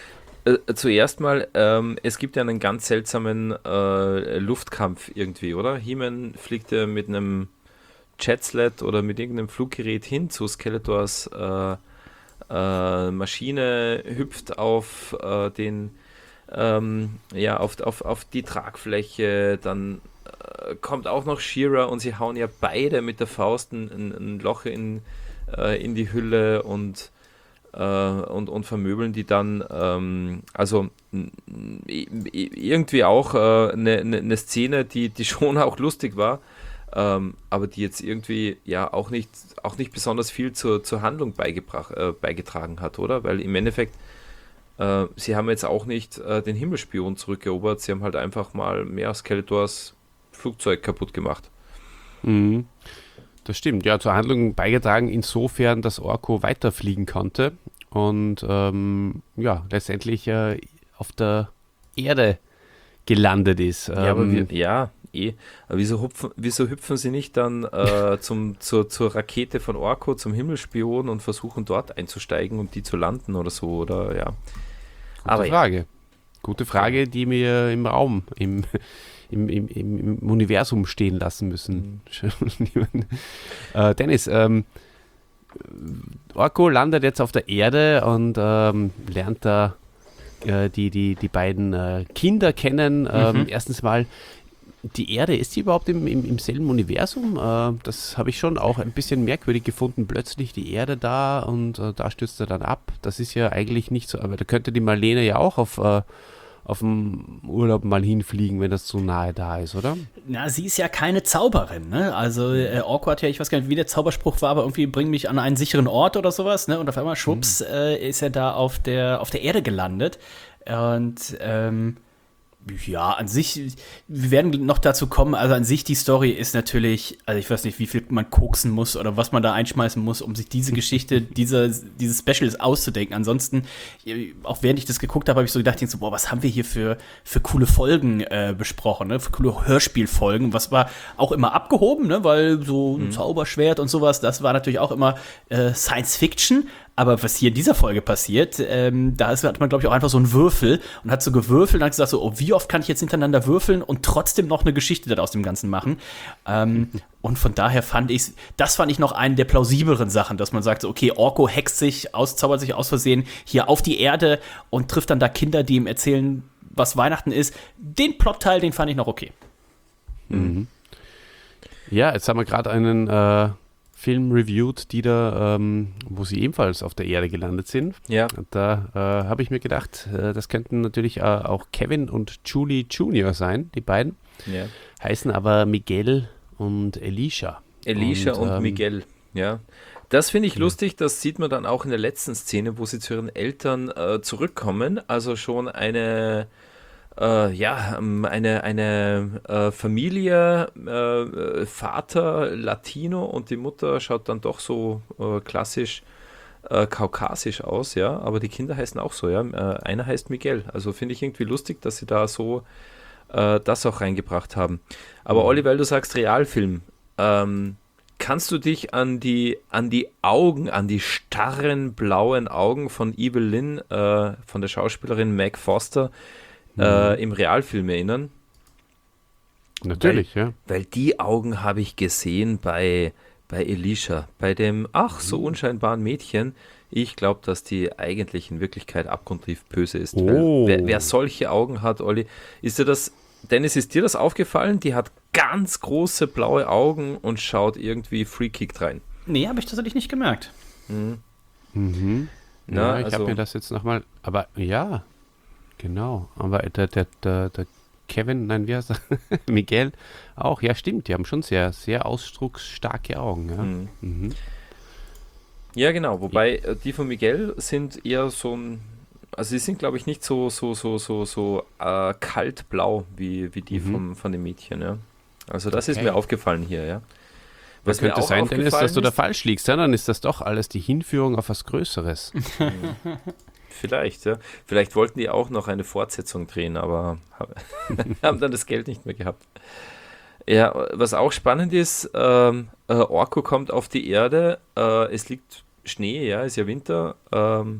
Äh, zuerst mal, ähm, es gibt ja einen ganz seltsamen äh, Luftkampf irgendwie, oder? He-Man fliegt ja mit einem Jetsled oder mit irgendeinem Fluggerät hin zu Skeletors äh, äh, Maschine, hüpft auf äh, den ähm, ja, auf, auf, auf die Tragfläche, dann äh, kommt auch noch She-Ra und sie hauen ja beide mit der Faust ein, ein, ein Loch in, äh, in die Hülle und äh, und, und vermöbeln die dann, ähm, also n- n- irgendwie auch eine äh, ne, ne ne Szene, die, die schon auch lustig war, ähm, aber die jetzt irgendwie ja auch nicht, auch nicht besonders viel zur, zur Handlung beigebracht, äh, beigetragen hat, oder? Weil im Endeffekt, äh, sie haben jetzt auch nicht äh, den Himmelsspion zurückerobert, sie haben halt einfach mal mehr Skeletors Flugzeug kaputt gemacht. Mhm. Das stimmt, ja, zur Handlung beigetragen insofern, dass Orko weiterfliegen konnte und ähm, ja, letztendlich äh, auf der Erde gelandet ist. Ja, aber Ähm, wir, ja, eh. Aber wieso hüpfen, wieso hüpfen sie nicht dann äh, zum, zur, zur Rakete von Orko, zum Himmelsspion und versuchen dort einzusteigen und die zu landen oder so, oder ja. Gute Aber ja. Frage. Gute Frage, die wir im Raum, im, im, im, im Universum stehen lassen müssen. äh, Dennis, ähm, Orko landet jetzt auf der Erde und ähm, lernt da äh, die, die, die beiden äh, Kinder kennen. Ähm, Mhm. Erstens mal, die Erde, ist die überhaupt im, im, im selben Universum? Äh, das habe ich schon auch ein bisschen merkwürdig gefunden. Plötzlich die Erde da und äh, da stürzt er dann ab. Das ist ja eigentlich nicht so, aber da könnte die Marlene ja auch auf, äh, auf dem Urlaub mal hinfliegen, wenn das so nahe da ist, oder? Na, sie ist ja keine Zauberin, ne? Also äh, Orko hat ja, ich weiß gar nicht, wie der Zauberspruch war, aber irgendwie bring mich an einen sicheren Ort oder sowas, ne? Und auf einmal, schwupps, äh, ist er da auf der, auf der Erde gelandet. Und ähm, ja, an sich, wir werden noch dazu kommen, also an sich die Story ist natürlich, also ich weiß nicht, wie viel man koksen muss oder was man da einschmeißen muss, um sich diese Geschichte, diese, dieses Specials auszudenken. Ansonsten, auch während ich das geguckt habe, habe ich so gedacht, so, boah, was haben wir hier für, für coole Folgen äh, besprochen, ne? Für coole Hörspielfolgen, was war auch immer abgehoben, ne? Weil so ein Mhm. Zauberschwert und sowas, das war natürlich auch immer äh, Science Fiction. Aber was hier in dieser Folge passiert, ähm, da ist, hat man, glaube ich, auch einfach so einen Würfel und hat so gewürfelt und hat gesagt so, oh, wie oft kann ich jetzt hintereinander würfeln und trotzdem noch eine Geschichte dann aus dem Ganzen machen? Ähm, und von daher fand ich, das fand ich noch einen der plausibleren Sachen, dass man sagt, so, okay, Orko hext sich, auszaubert sich aus Versehen hier auf die Erde und trifft dann da Kinder, die ihm erzählen, was Weihnachten ist. Den Plotteil, den fand ich noch okay. Mhm. Ja, jetzt haben wir gerade einen äh, Film reviewed, die da, ähm, wo sie ebenfalls auf der Erde gelandet sind. Ja. Und da äh, habe ich mir gedacht, äh, das könnten natürlich äh, auch Kevin und Julie Junior sein, die beiden. Ja. Heißen aber Miguel und Elisha. Elisha und, ähm, Miguel, ja. Das finde ich lustig, das sieht man dann auch in der letzten Szene, wo sie zu ihren Eltern äh, zurückkommen. Also schon eine, äh, ja, ähm, eine, eine äh, Familie, äh, Vater Latino und die Mutter schaut dann doch so äh, klassisch äh, kaukasisch aus, ja. Aber die Kinder heißen auch so, ja. Äh, einer heißt Miguel. Also finde ich irgendwie lustig, dass sie da so äh, das auch reingebracht haben. Aber Olli, weil du sagst Realfilm, ähm, kannst du dich an die, an die Augen, an die starren blauen Augen von Evelyn, äh, von der Schauspielerin Meg Foster, äh, im Realfilm erinnern? Natürlich, ja. Weil die Augen habe ich gesehen bei, bei Elisha, bei dem ach so unscheinbaren Mädchen. Ich glaube, dass die eigentlich in Wirklichkeit abgrundtief böse ist. Weil Oh. Wer, wer solche Augen hat, Olli, ist dir das, Dennis, ist dir das aufgefallen? Die hat ganz große blaue Augen und schaut irgendwie freakig rein. Nee, habe ich tatsächlich nicht gemerkt. Mhm. Na, Ja, ich also- habe mir das jetzt nochmal, aber ja, genau. Aber der, der, der, der Kevin, nein, wie heißt er? Miguel auch, ja, stimmt, die haben schon sehr, sehr ausdrucksstarke Augen. Ja. Mhm. Mhm. Ja, genau. Wobei äh, die von Miguel sind eher so ein, also sie sind, glaube ich, nicht so so so so so äh, kaltblau wie, wie die Mhm. vom, von dem Mädchen, ja. Also das ist Okay. mir aufgefallen hier, ja. Was mir könnte auch sein, Dennis, dass du da aufgefallen falsch liegst, ja? Dann ist das doch alles die Hinführung auf was Größeres. Vielleicht, ja. Vielleicht wollten die auch noch eine Fortsetzung drehen, aber haben dann das Geld nicht mehr gehabt. Ja, was auch spannend ist, ähm, äh, Orko kommt auf die Erde, äh, es liegt Schnee, ja, ist ja Winter, ähm,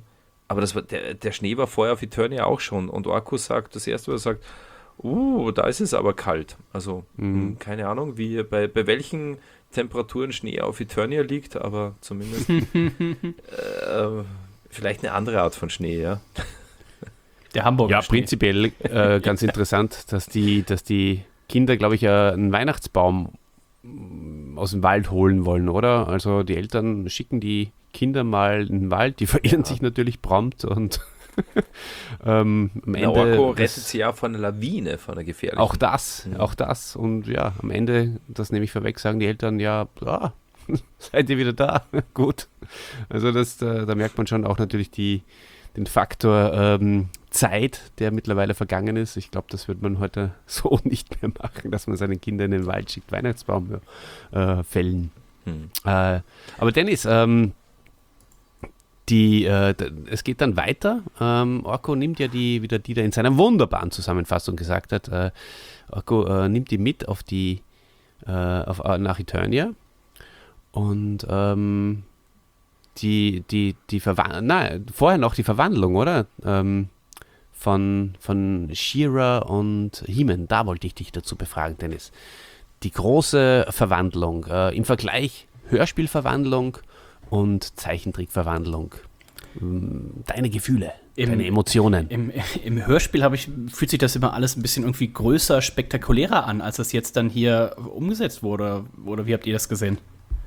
aber das war, der, der Schnee war vorher auf Eternia auch schon. Und Orko sagt, das erste, was er sagt, uh, da ist es aber kalt. Also, Mhm. keine Ahnung, wie bei, bei welchen Temperaturen Schnee auf Eternia liegt, aber zumindest äh, vielleicht eine andere Art von Schnee, ja. Der Hamburger Ja, Schnee. prinzipiell äh, ganz interessant, dass die, dass die Kinder, glaube ich, äh, einen Weihnachtsbaum mm, aus dem Wald holen wollen, oder? Also die Eltern schicken die Kinder mal in den Wald, die verirren sich natürlich prompt und ähm, am Der Ende Orko das- rettet sie ja von einer Lawine, von einer gefährlichen. auch das, Mhm. auch das und ja, am Ende, das nehme ich vorweg, sagen die Eltern, ja, ja seid ihr wieder da, gut. Also das, da, da merkt man schon auch natürlich die, den Faktor ähm, Zeit, der mittlerweile vergangen ist. Ich glaube, das wird man heute so nicht mehr machen, dass man seine Kinder in den Wald schickt, Weihnachtsbaum äh, fällen. Hm. Äh, aber Dennis, ähm, die, äh, d- es geht dann weiter. Ähm, Orko nimmt ja die, wieder die da in seiner wunderbaren Zusammenfassung gesagt hat, äh, Orko äh, nimmt die mit auf die, äh, auf, äh, nach Eternia und ähm, die, die, die Verwandlung, nein, vorher noch die Verwandlung, oder? Ähm, von, von She-Ra und He-Man, da wollte ich dich dazu befragen, Dennis. Die große Verwandlung, äh, im Vergleich Hörspielverwandlung und Zeichentrickverwandlung. Ähm, Deine Gefühle, Im- deine Emotionen. Im, Im Hörspiel habe ich, fühlt sich das immer alles ein bisschen irgendwie größer, spektakulärer an, als es jetzt dann hier umgesetzt wurde. Oder wie habt ihr das gesehen?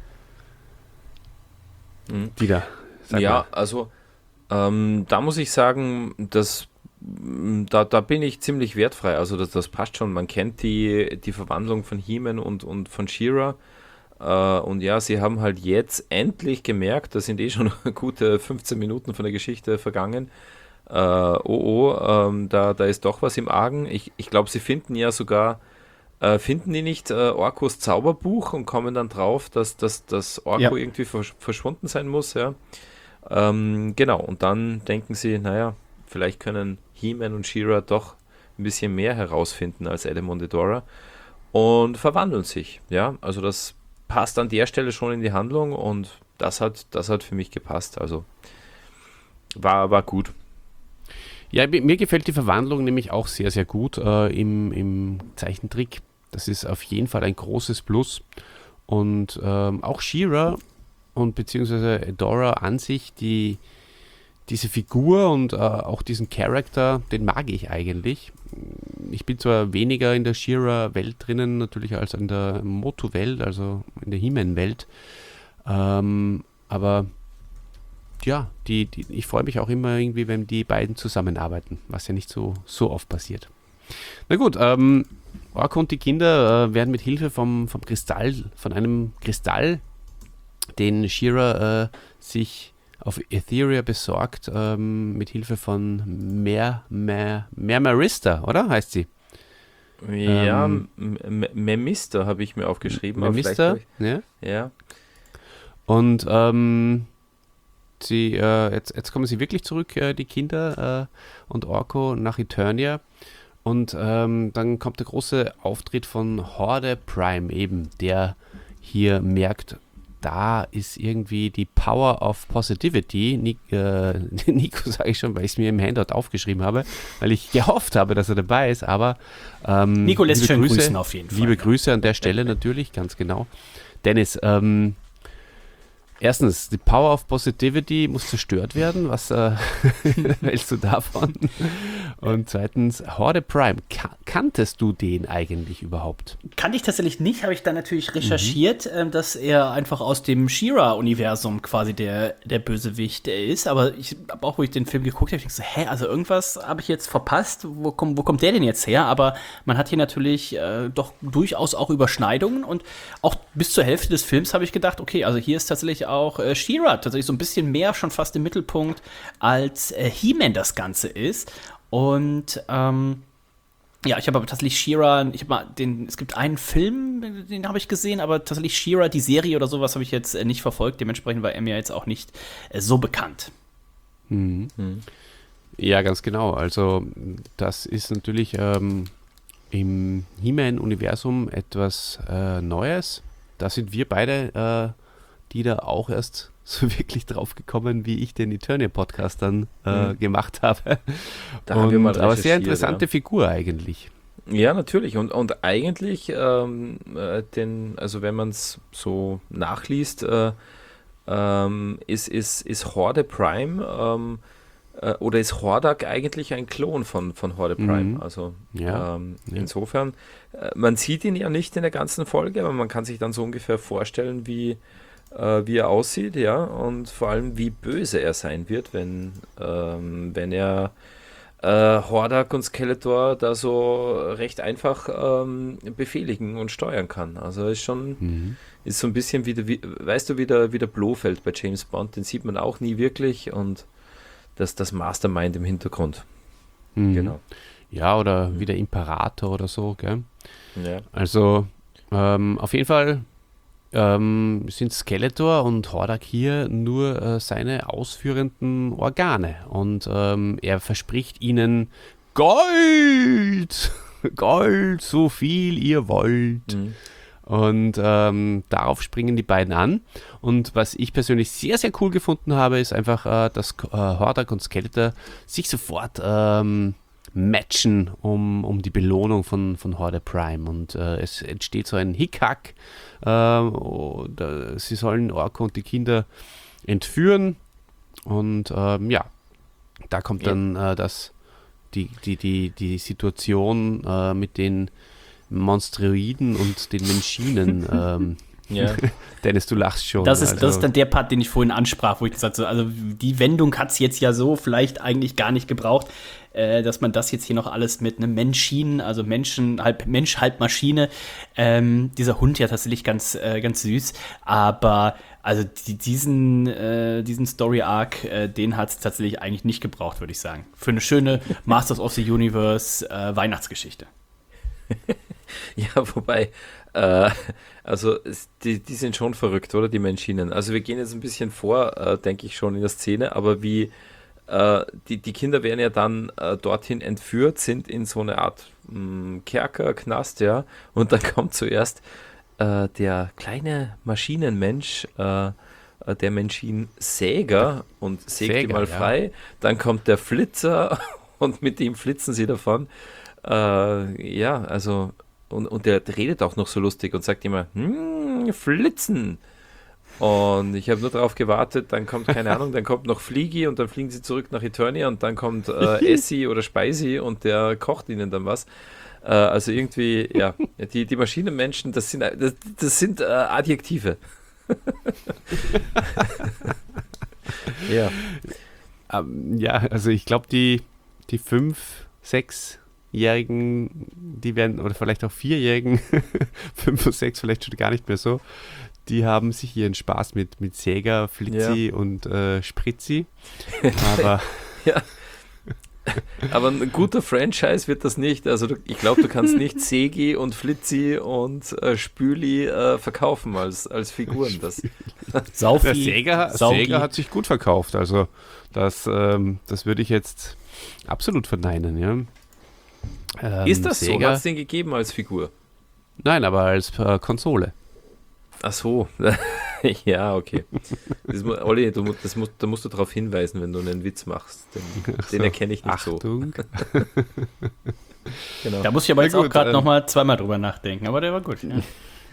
Dieter, sag ja, mal. also ähm, da muss ich sagen, dass m, da, da bin ich ziemlich wertfrei. Also das, das passt schon. Man kennt die, die Verwandlung von He-Man und, und von She-Ra. Äh, und ja, sie haben halt jetzt endlich gemerkt, da sind eh schon gute fünfzehn Minuten von der Geschichte vergangen. Äh, oh oh, ähm, da, da ist doch was im Argen. Ich, ich glaube, sie finden ja sogar, äh, finden die nicht äh, Orkos Zauberbuch und kommen dann drauf, dass, dass, dass Orko Ja. irgendwie versch verschwunden sein muss, ja. Ähm, genau, und dann denken sie, naja, vielleicht können He-Man und She-Ra doch ein bisschen mehr herausfinden als Adam und Edora und verwandeln sich, ja. Also das passt an der Stelle schon in die Handlung und das hat, das hat für mich gepasst, also war, war gut. Ja, mir mir gefällt die Verwandlung nämlich auch sehr, sehr gut äh, im, im Zeichentrick. Das ist auf jeden Fall ein großes Plus. Und ähm, auch She-Ra und beziehungsweise Edora an sich, die, diese Figur und äh, auch diesen Charakter, den mag ich eigentlich. Ich bin zwar weniger in der She-Ra-Welt drinnen, natürlich als in der Motu-Welt, also in der He-Man-Welt. Ähm, aber ja, die, die, ich freue mich auch immer irgendwie, wenn die beiden zusammenarbeiten, was ja nicht so, so oft passiert. Na gut, ähm, Orko und die Kinder äh, werden mit Hilfe vom, vom Kristall, von einem Kristall, den She-Ra äh, sich auf Etheria besorgt, ähm, mit Hilfe von Mer, Mer, Mermarista, oder? Heißt sie? Ja, Ähm, M- M- Memister habe ich mir aufgeschrieben. aber vielleicht Mermista, habe ja. ich- Ja, Und ähm, sie, äh, jetzt, jetzt kommen sie wirklich zurück, äh, die Kinder äh, und Orko nach Eternia. Und ähm, dann kommt der große Auftritt von Horde Prime eben, der hier merkt, da ist irgendwie die Power of Positivity. Nik, äh, Nico sage ich schon, weil ich es mir im Handout aufgeschrieben habe, weil ich gehofft habe, dass er dabei ist. Aber ähm, Nico lässt liebe schön Grüße, grüßen auf jeden Fall. Liebe ja. Grüße an der Stelle natürlich, ganz genau. Dennis, ähm, erstens, die Power of Positivity muss zerstört werden. Was äh, hältst du davon? Und zweitens, Horde Prime, ka kanntest du den eigentlich überhaupt? Kannte ich tatsächlich nicht, habe ich dann natürlich recherchiert, ähm, dass er einfach aus dem She-Ra-Universum quasi der, der Bösewicht äh, ist. Aber ich hab auch, wo ich den Film geguckt habe, ich dachte so, hä, also irgendwas habe ich jetzt verpasst. Wo, komm, wo kommt der denn jetzt her? Aber man hat hier natürlich äh, doch durchaus auch Überschneidungen. Und auch bis zur Hälfte des Films habe ich gedacht, okay, also hier ist tatsächlich auch äh, She-Ra tatsächlich so ein bisschen mehr schon fast im Mittelpunkt, als äh, He-Man das Ganze ist. Und ähm, ja, ich habe aber tatsächlich She-Ra, ich habe mal den, es gibt einen Film, den habe ich gesehen, aber tatsächlich She-Ra, die Serie oder sowas habe ich jetzt äh, nicht verfolgt, dementsprechend war er mir jetzt auch nicht äh, so bekannt. Mhm. Ja, ganz genau. Also das ist natürlich ähm, im He-Man-Universum etwas äh, Neues. Da sind wir beide, äh, die da auch erst so wirklich drauf gekommen, wie ich den Eternia-Podcast dann äh, Mhm. gemacht habe. Da haben wir mal aber sehr recherchiert, interessante ja. Figur eigentlich. Ja, natürlich. Und, und eigentlich, ähm, äh, den, also wenn man es so nachliest, äh, ähm, ist, ist, ist Horde Prime ähm, äh, oder ist Hordak eigentlich ein Klon von, von Horde Prime. Mhm. Also Ja, ähm, ja. insofern, äh, man sieht ihn ja nicht in der ganzen Folge, aber man kann sich dann so ungefähr vorstellen, wie, äh, wie er aussieht, ja, und vor allem, wie böse er sein wird, wenn, ähm, wenn er äh, Hordak und Skeletor da so recht einfach ähm, befehligen und steuern kann. Also ist schon, Mhm. ist so ein bisschen wie, der, wie weißt du, wie der, wie der Blofeld bei James Bond, den sieht man auch nie wirklich und das, das Mastermind im Hintergrund. Mhm. Genau. Ja, oder wie der Imperator oder so, gell? Ja. Also ähm, auf jeden Fall ähm, sind Skeletor und Hordak hier nur äh, seine ausführenden Organe und ähm, er verspricht ihnen Gold, Gold, so viel ihr wollt. Mhm. Und ähm, darauf springen die beiden an. Und was ich persönlich sehr, sehr cool gefunden habe, ist einfach, äh, dass äh, Hordak und Skeletor sich sofort ähm, matchen um, um die Belohnung von, von Horde Prime. Und äh, es entsteht so ein Hickhack. Ähm, und, äh, sie sollen Orko und die Kinder entführen. Und ähm, ja, da kommt Ja. dann äh, das, die, die, die, die Situation äh, mit den Monstroiden und den Menschinen. ähm, Ja. Dennis, du lachst schon. Das ist, also, das ist dann der Part, den ich vorhin ansprach, wo ich gesagt habe, also die Wendung hat es jetzt ja so vielleicht eigentlich gar nicht gebraucht, äh, dass man das jetzt hier noch alles mit einem Menschinen, also Menschen, halb Mensch, halb Maschine, ähm, dieser Hund ja tatsächlich ganz, äh, ganz süß, aber also die, diesen, äh, diesen Story-Arc, äh, den hat es tatsächlich eigentlich nicht gebraucht, würde ich sagen. Für eine schöne Masters of the Universe äh, Weihnachtsgeschichte. Ja, wobei, äh, also es- die, die sind schon verrückt, oder? Die Menschinen. Also wir gehen jetzt ein bisschen vor, äh, denke ich schon in der Szene, aber wie äh, die, die Kinder werden ja dann äh, dorthin entführt, sind in so eine Art mh, Kerker, Knast, ja, und dann kommt zuerst äh, der kleine Maschinenmensch, äh, äh, der Maschinensäger und sägt ihn Säger, mal ja. frei, dann kommt der Flitzer und mit dem flitzen sie davon. Äh, ja, also, und, und der redet auch noch so lustig und sagt immer, hm, flitzen. Und ich habe nur darauf gewartet, dann kommt, keine Ahnung, dann kommt noch Fliegi und dann fliegen sie zurück nach Eternia und dann kommt äh, Essi oder Speisi und der kocht ihnen dann was. Äh, also irgendwie, ja, die, die Maschinenmenschen, das sind, das, das sind äh, Adjektive. Ja. ähm, ja, also ich glaube, die, die fünf, sechsjährigen, die werden, oder vielleicht auch vierjährigen, fünf und sechs vielleicht schon gar nicht mehr so, die haben sich ihren Spaß mit, mit Säger, Flitzi und äh, Spritzi. Aber Ja. Aber ein guter Franchise wird das nicht. Also du, ich glaube, du kannst nicht Segi und Flitzi und äh, Spüli äh, verkaufen als, als Figuren. Das, Saufi, der Säger, Saugi. Säger hat sich gut verkauft. Also das, ähm, das würde ich jetzt absolut verneinen. Ja. Ähm, ist das so? Säger, Hat es den gegeben als Figur? Nein, aber als äh, Konsole. Ach so. Ja, okay. Das, mu- Olli, du, mu- das musst, da musst du darauf hinweisen, wenn du einen Witz machst. Den, Ach den so. erkenne ich nicht so. Achtung. Genau. Da muss ich aber Na jetzt auch gut, gerade ähm, noch mal zweimal drüber nachdenken, aber der war gut. Ja.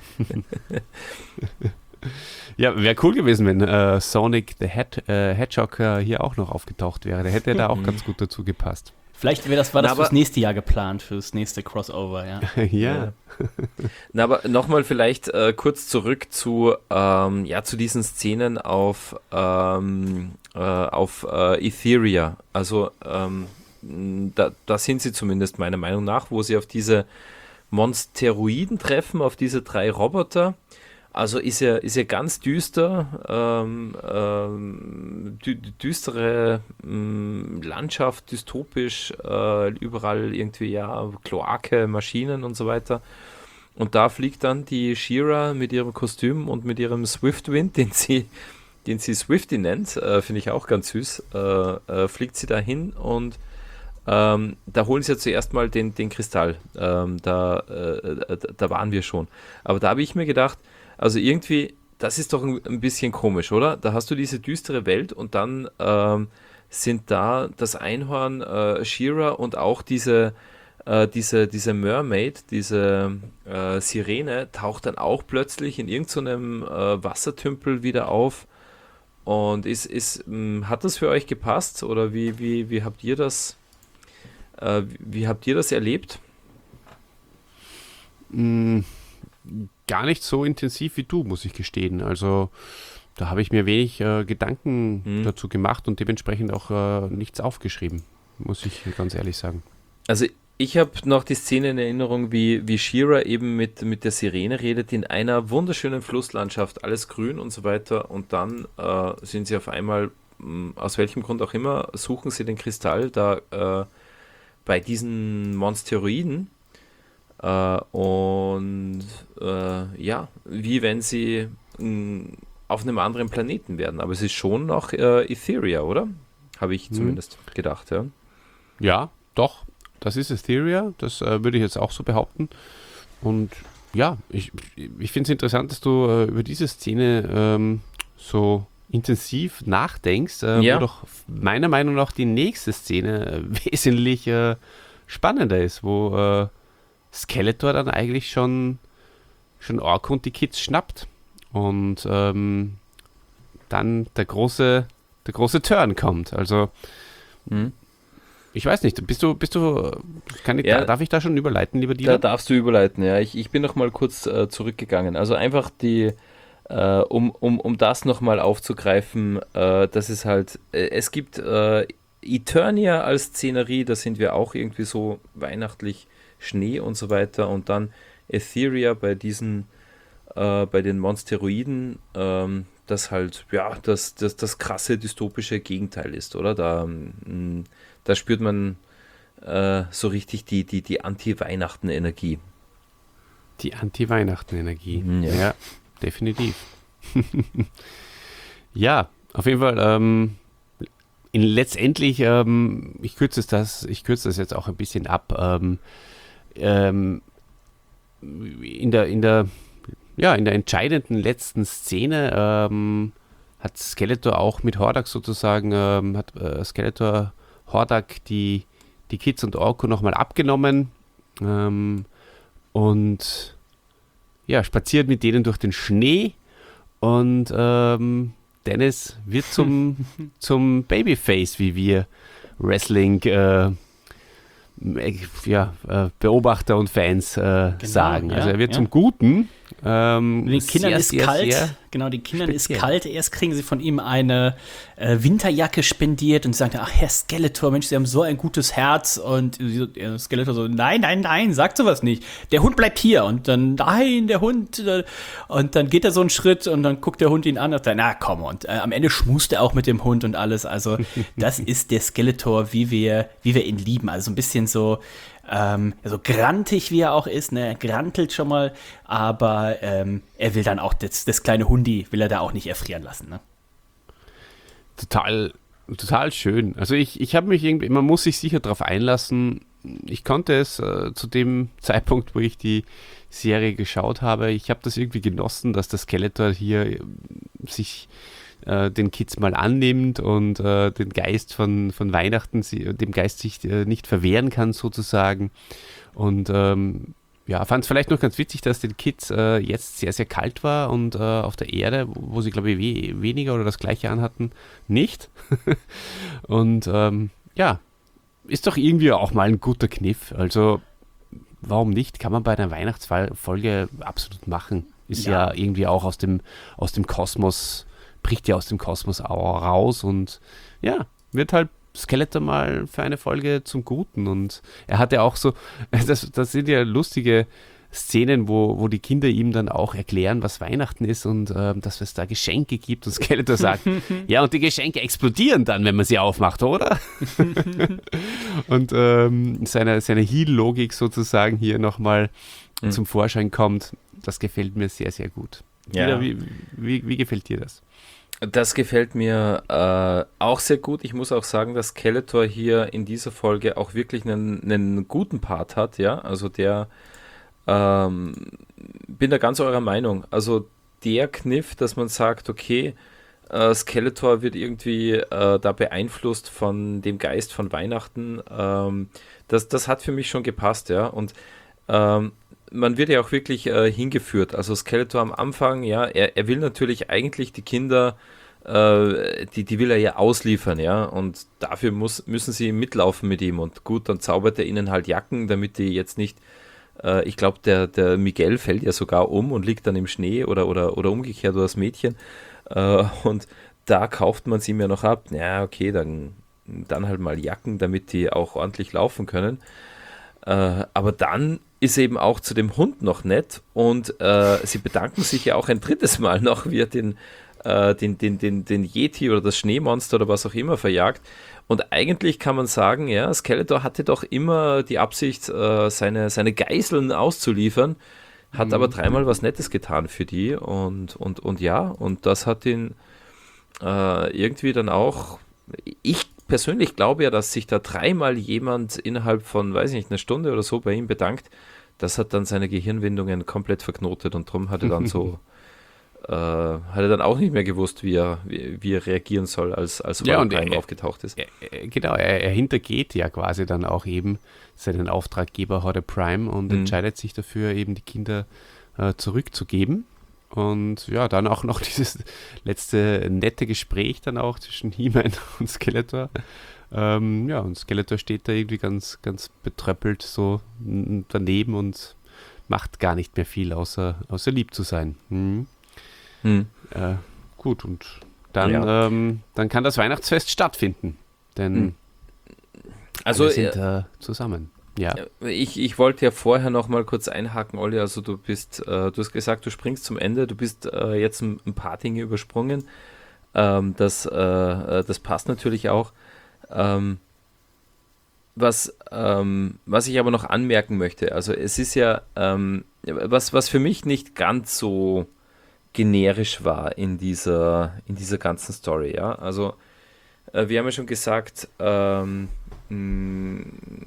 Ja, wäre cool gewesen, wenn äh, Sonic the Head, äh, Hedgehog äh, hier auch noch aufgetaucht wäre. Der hätte da auch ganz gut dazu gepasst. Vielleicht wäre das, war das Na, aber- fürs nächste Jahr geplant, fürs nächste Crossover, ja. Ja. Na, aber nochmal vielleicht äh, kurz zurück zu, ähm, ja, zu diesen Szenen auf, ähm, äh, auf äh, Etheria. Also ähm, da, da sind sie zumindest meiner Meinung nach, wo sie auf diese Monsteroiden treffen, auf diese drei Roboter. Also ist ja, ist ja ganz düster, ähm, ähm, dü düstere ähm, Landschaft, dystopisch, äh, überall irgendwie, ja, Kloake, Maschinen und so weiter. Und da fliegt dann die She-Ra mit ihrem Kostüm und mit ihrem Swiftwind, den sie, den sie Swifty nennt, äh, finde ich auch ganz süß, äh, äh, fliegt sie da hin und ähm, da holen sie ja zuerst mal den, den Kristall. Ähm, da, äh, da, da waren wir schon. Aber da habe ich mir gedacht, also irgendwie, das ist doch ein, ein bisschen komisch, oder? Da hast du diese düstere Welt und dann ähm, sind da das Einhorn, äh, She-Ra und auch diese, äh, diese, diese Mermaid, diese äh, Sirene, taucht dann auch plötzlich in irgendeinem äh, Wassertümpel wieder auf. Und ist, ist, mh, hat das für euch gepasst oder wie, wie, wie habt ihr das, äh, wie habt ihr das erlebt? Mm, gar nicht so intensiv wie du, muss ich gestehen. Also da habe ich mir wenig äh, Gedanken Hm. dazu gemacht und dementsprechend auch äh, nichts aufgeschrieben, muss ich ganz ehrlich sagen. Also ich habe noch die Szene in Erinnerung, wie, wie She-Ra eben mit, mit der Sirene redet, in einer wunderschönen Flusslandschaft, alles grün und so weiter. Und dann äh, sind sie auf einmal, mh, aus welchem Grund auch immer, suchen sie den Kristall da äh, bei diesen Monsteroiden. Äh, und äh, ja, wie wenn sie mh, auf einem anderen Planeten werden. Aber es ist schon noch äh, Etheria, oder? Habe ich Mhm. zumindest gedacht, ja. Ja, doch, das ist Etheria, das äh, würde ich jetzt auch so behaupten. Und ja, ich, ich finde es interessant, dass du äh, über diese Szene ähm, so intensiv nachdenkst, äh, Ja. wo doch meiner Meinung nach die nächste Szene äh, wesentlich äh, spannender ist, wo äh, Skeletor dann eigentlich schon, schon Orko und die Kids schnappt. Und ähm, dann der große, der große Turn kommt. Also Mhm. ich weiß nicht, bist du, bist du, kann ich, Ja. da, darf ich da schon überleiten, lieber Da Dieter? darfst du überleiten, ja. Ich, ich bin noch mal kurz äh, zurückgegangen. Also einfach die, äh, um, um, um das noch mal aufzugreifen, äh, das ist halt, äh, es gibt äh, Eternia als Szenerie, da sind wir auch irgendwie so weihnachtlich, Schnee und so weiter. Und dann Etheria bei diesen, äh, bei den Monsteroiden, ähm, das halt, ja, das, das, das krasse dystopische Gegenteil ist, oder? Da, mh, da spürt man äh, so richtig die, die, die Anti-Weihnachten-Energie. Die Anti-Weihnachten-Energie. Mhm, ja. Ja. Definitiv. Ja, auf jeden Fall, ähm, in, letztendlich, ähm, ich kürze das, ich kürze das jetzt auch ein bisschen ab, ähm, ähm, in der, in der, ja, in der entscheidenden letzten Szene ähm, hat Skeletor auch mit Hordak sozusagen, ähm, hat äh, Skeletor Hordak die, die Kids und Orko nochmal abgenommen ähm, und ja, spaziert mit denen durch den Schnee und ähm, Dennis wird zum, zum Babyface, wie wir Wrestling äh, ja, äh, Beobachter und Fans äh, sagen. Also ja, er wird ja. zum Guten. Ähm, Den Kindern sehr, ist sehr, kalt, sehr genau, den Kindern speziell. ist kalt. Erst kriegen sie von ihm eine äh, Winterjacke spendiert und sagen, ach Herr Skeletor, Mensch, Sie haben so ein gutes Herz. Und äh, Skeletor so, nein, nein, nein, sagt sowas nicht. Der Hund bleibt hier. Und dann, nein, der Hund. Äh, und dann geht er so einen Schritt und dann guckt der Hund ihn an und sagt, na komm. Und äh, am Ende schmust er auch mit dem Hund und alles. Also das ist der Skeletor, wie wir, wie wir ihn lieben. Also ein bisschen so, Ähm, so grantig wie er auch ist, ne, er grantelt schon mal, aber ähm, er will dann auch das, das kleine Hundi, will er da auch nicht erfrieren lassen, ne? Total, total schön. Also ich, ich habe mich irgendwie, man muss sich sicher darauf einlassen. Ich konnte es äh, zu dem Zeitpunkt, wo ich die Serie geschaut habe, ich habe das irgendwie genossen, dass der Skeletor hier äh, sich äh, den Kids mal annimmt und äh, den Geist von, von Weihnachten, sie, dem Geist sich äh, nicht verwehren kann sozusagen. Und ähm, ja, fand es vielleicht noch ganz witzig, dass den Kids äh, jetzt sehr, sehr kalt war und äh, auf der Erde, wo, wo sie, glaube ich, we weniger oder das gleiche anhatten, nicht. Und ähm, ja, ist doch irgendwie auch mal ein guter Kniff. Also warum nicht? Kann man bei einer Weihnachtsfolge absolut machen. Ist ja, Ja. irgendwie auch aus dem, aus dem Kosmos, bricht ja aus dem Kosmos auch raus und ja, wird halt Skeletor mal für eine Folge zum Guten. Und er hat ja auch so, das, das sind ja lustige Szenen, wo, wo die Kinder ihm dann auch erklären, was Weihnachten ist und ähm, dass es da Geschenke gibt und Skeletor sagt, ja, und die Geschenke explodieren dann, wenn man sie aufmacht, oder? Und ähm, seine, seine Heel-Logik sozusagen hier nochmal Mhm. zum Vorschein kommt, das gefällt mir sehr, sehr gut. Ja. Dieter, wie, wie, wie gefällt dir das? Das gefällt mir äh, auch sehr gut. Ich muss auch sagen, dass Skeletor hier in dieser Folge auch wirklich einen, einen guten Part hat, ja. Also der, ähm, bin da ganz eurer Meinung. Also der Kniff, dass man sagt, okay, äh, Skeletor wird irgendwie äh, da beeinflusst von dem Geist von Weihnachten. Ähm, das, das hat für mich schon gepasst, ja. Und ähm, man wird ja auch wirklich äh, hingeführt. Also Skeletor am Anfang, ja, er, er will natürlich eigentlich die Kinder, äh, die, die will er ja ausliefern, ja. Und dafür muss, müssen sie mitlaufen mit ihm. Und gut, dann zaubert er ihnen halt Jacken, damit die jetzt nicht. Ich glaube, der, der Miguel fällt ja sogar um und liegt dann im Schnee oder, oder, oder umgekehrt oder das Mädchen. Äh, und da kauft man es ihm ja noch ab. Ja, okay, dann, dann halt mal Jacken, damit die auch ordentlich laufen können. Äh, aber dann ist eben auch zu dem Hund noch nett und äh, sie bedanken sich ja auch ein drittes Mal noch, wie er den, äh, den, den, den, den Yeti oder das Schneemonster oder was auch immer verjagt. Und eigentlich kann man sagen, ja, Skeletor hatte doch immer die Absicht, äh, seine, seine Geiseln auszuliefern, hat mhm. aber dreimal was Nettes getan für die und, und, und ja, und das hat ihn äh, irgendwie dann auch, ich persönlich glaube ja, dass sich da dreimal jemand innerhalb von, weiß ich nicht, einer Stunde oder so bei ihm bedankt, das hat dann seine Gehirnwindungen komplett verknotet und darum hat er dann so Äh, hat er dann auch nicht mehr gewusst, wie er, wie, wie er reagieren soll, als, als ja, Horde Prime aufgetaucht ist. Er, er, genau, er, er hintergeht ja quasi dann auch eben seinen Auftraggeber Horde Prime und mhm. entscheidet sich dafür, eben die Kinder äh, zurückzugeben. Und ja, dann auch noch dieses letzte nette Gespräch dann auch zwischen He-Man und Skeletor. Ähm, ja, und Skeletor steht da irgendwie ganz, ganz betröppelt so daneben und macht gar nicht mehr viel, außer, außer lieb zu sein. Mhm. Hm. Äh, gut, und dann, ja. ähm, dann kann das Weihnachtsfest stattfinden, denn hm. also wir sind äh, zusammen. Ja. Ich, ich wollte ja vorher noch mal kurz einhaken, Olli, also du bist, äh, du hast gesagt, du springst zum Ende, du bist äh, jetzt ein, ein paar Dinge übersprungen, ähm, das, äh, das passt natürlich auch. Ähm, was, ähm, was ich aber noch anmerken möchte, also es ist ja, ähm, was, was für mich nicht ganz so generisch war in dieser, in dieser ganzen Story, ja. Also äh, wir haben ja schon gesagt, ähm, mh,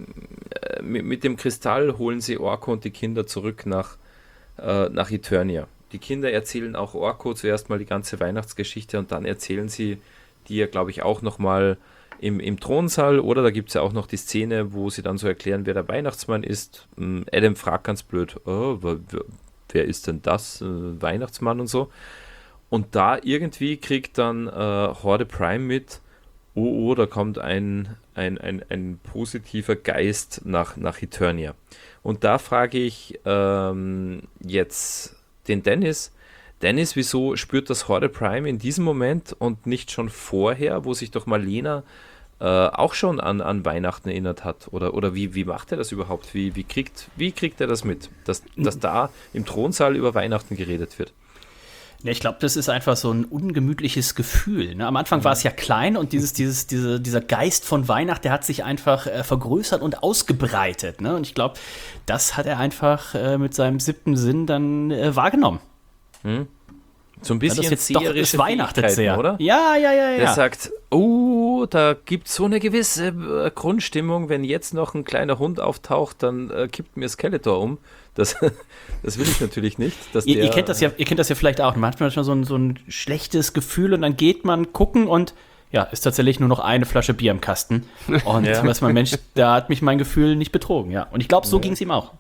äh, mit, mit dem Kristall holen sie Orko und die Kinder zurück nach, äh, nach Eternia. Die Kinder erzählen auch Orko zuerst mal die ganze Weihnachtsgeschichte und dann erzählen sie die ja, glaube ich, auch nochmal im, im Thronsaal, oder da gibt es ja auch noch die Szene, wo sie dann so erklären, wer der Weihnachtsmann ist. Adam fragt ganz blöd, oh, wer ist denn das? Äh, Weihnachtsmann und so. Und da irgendwie kriegt dann äh, Horde Prime mit, oh, oh, da kommt ein, ein, ein, ein positiver Geist nach, nach Eternia. Und da frage ich ähm, jetzt den Dennis, Dennis, wieso spürt das Horde Prime in diesem Moment und nicht schon vorher, wo sich doch Marlena äh, auch schon an, an Weihnachten erinnert hat? Oder, oder wie, wie macht er das überhaupt? Wie, wie, kriegt, wie kriegt er das mit, dass, dass da im Thronsaal über Weihnachten geredet wird? Ja, ich glaube, das ist einfach so ein ungemütliches Gefühl. Ne? Am Anfang war es ja klein und dieses, dieses, diese, dieser Geist von Weihnachten, der hat sich einfach äh, vergrößert und ausgebreitet. Ne? Und ich glaube, das hat er einfach äh, mit seinem siebten Sinn dann äh, wahrgenommen. Hm. So ein bisschen ja, das jetzt doch ist Weihnachten sehr, oder? Ja, ja, ja, ja. Der sagt, oh, da gibt es so eine gewisse äh, Grundstimmung, wenn jetzt noch ein kleiner Hund auftaucht, dann äh, kippt mir Skeletor um. Das, das will ich natürlich nicht. Dass ihr, der, ihr, kennt das ja, ihr kennt das ja vielleicht auch. Man hat manchmal so ein, so ein schlechtes Gefühl und dann geht man gucken und ja, ist tatsächlich nur noch eine Flasche Bier im Kasten. Und ja. weiß man, Mensch, da hat mich mein Gefühl nicht betrogen. Ja. Und ich glaube, so ja. ging es ihm auch.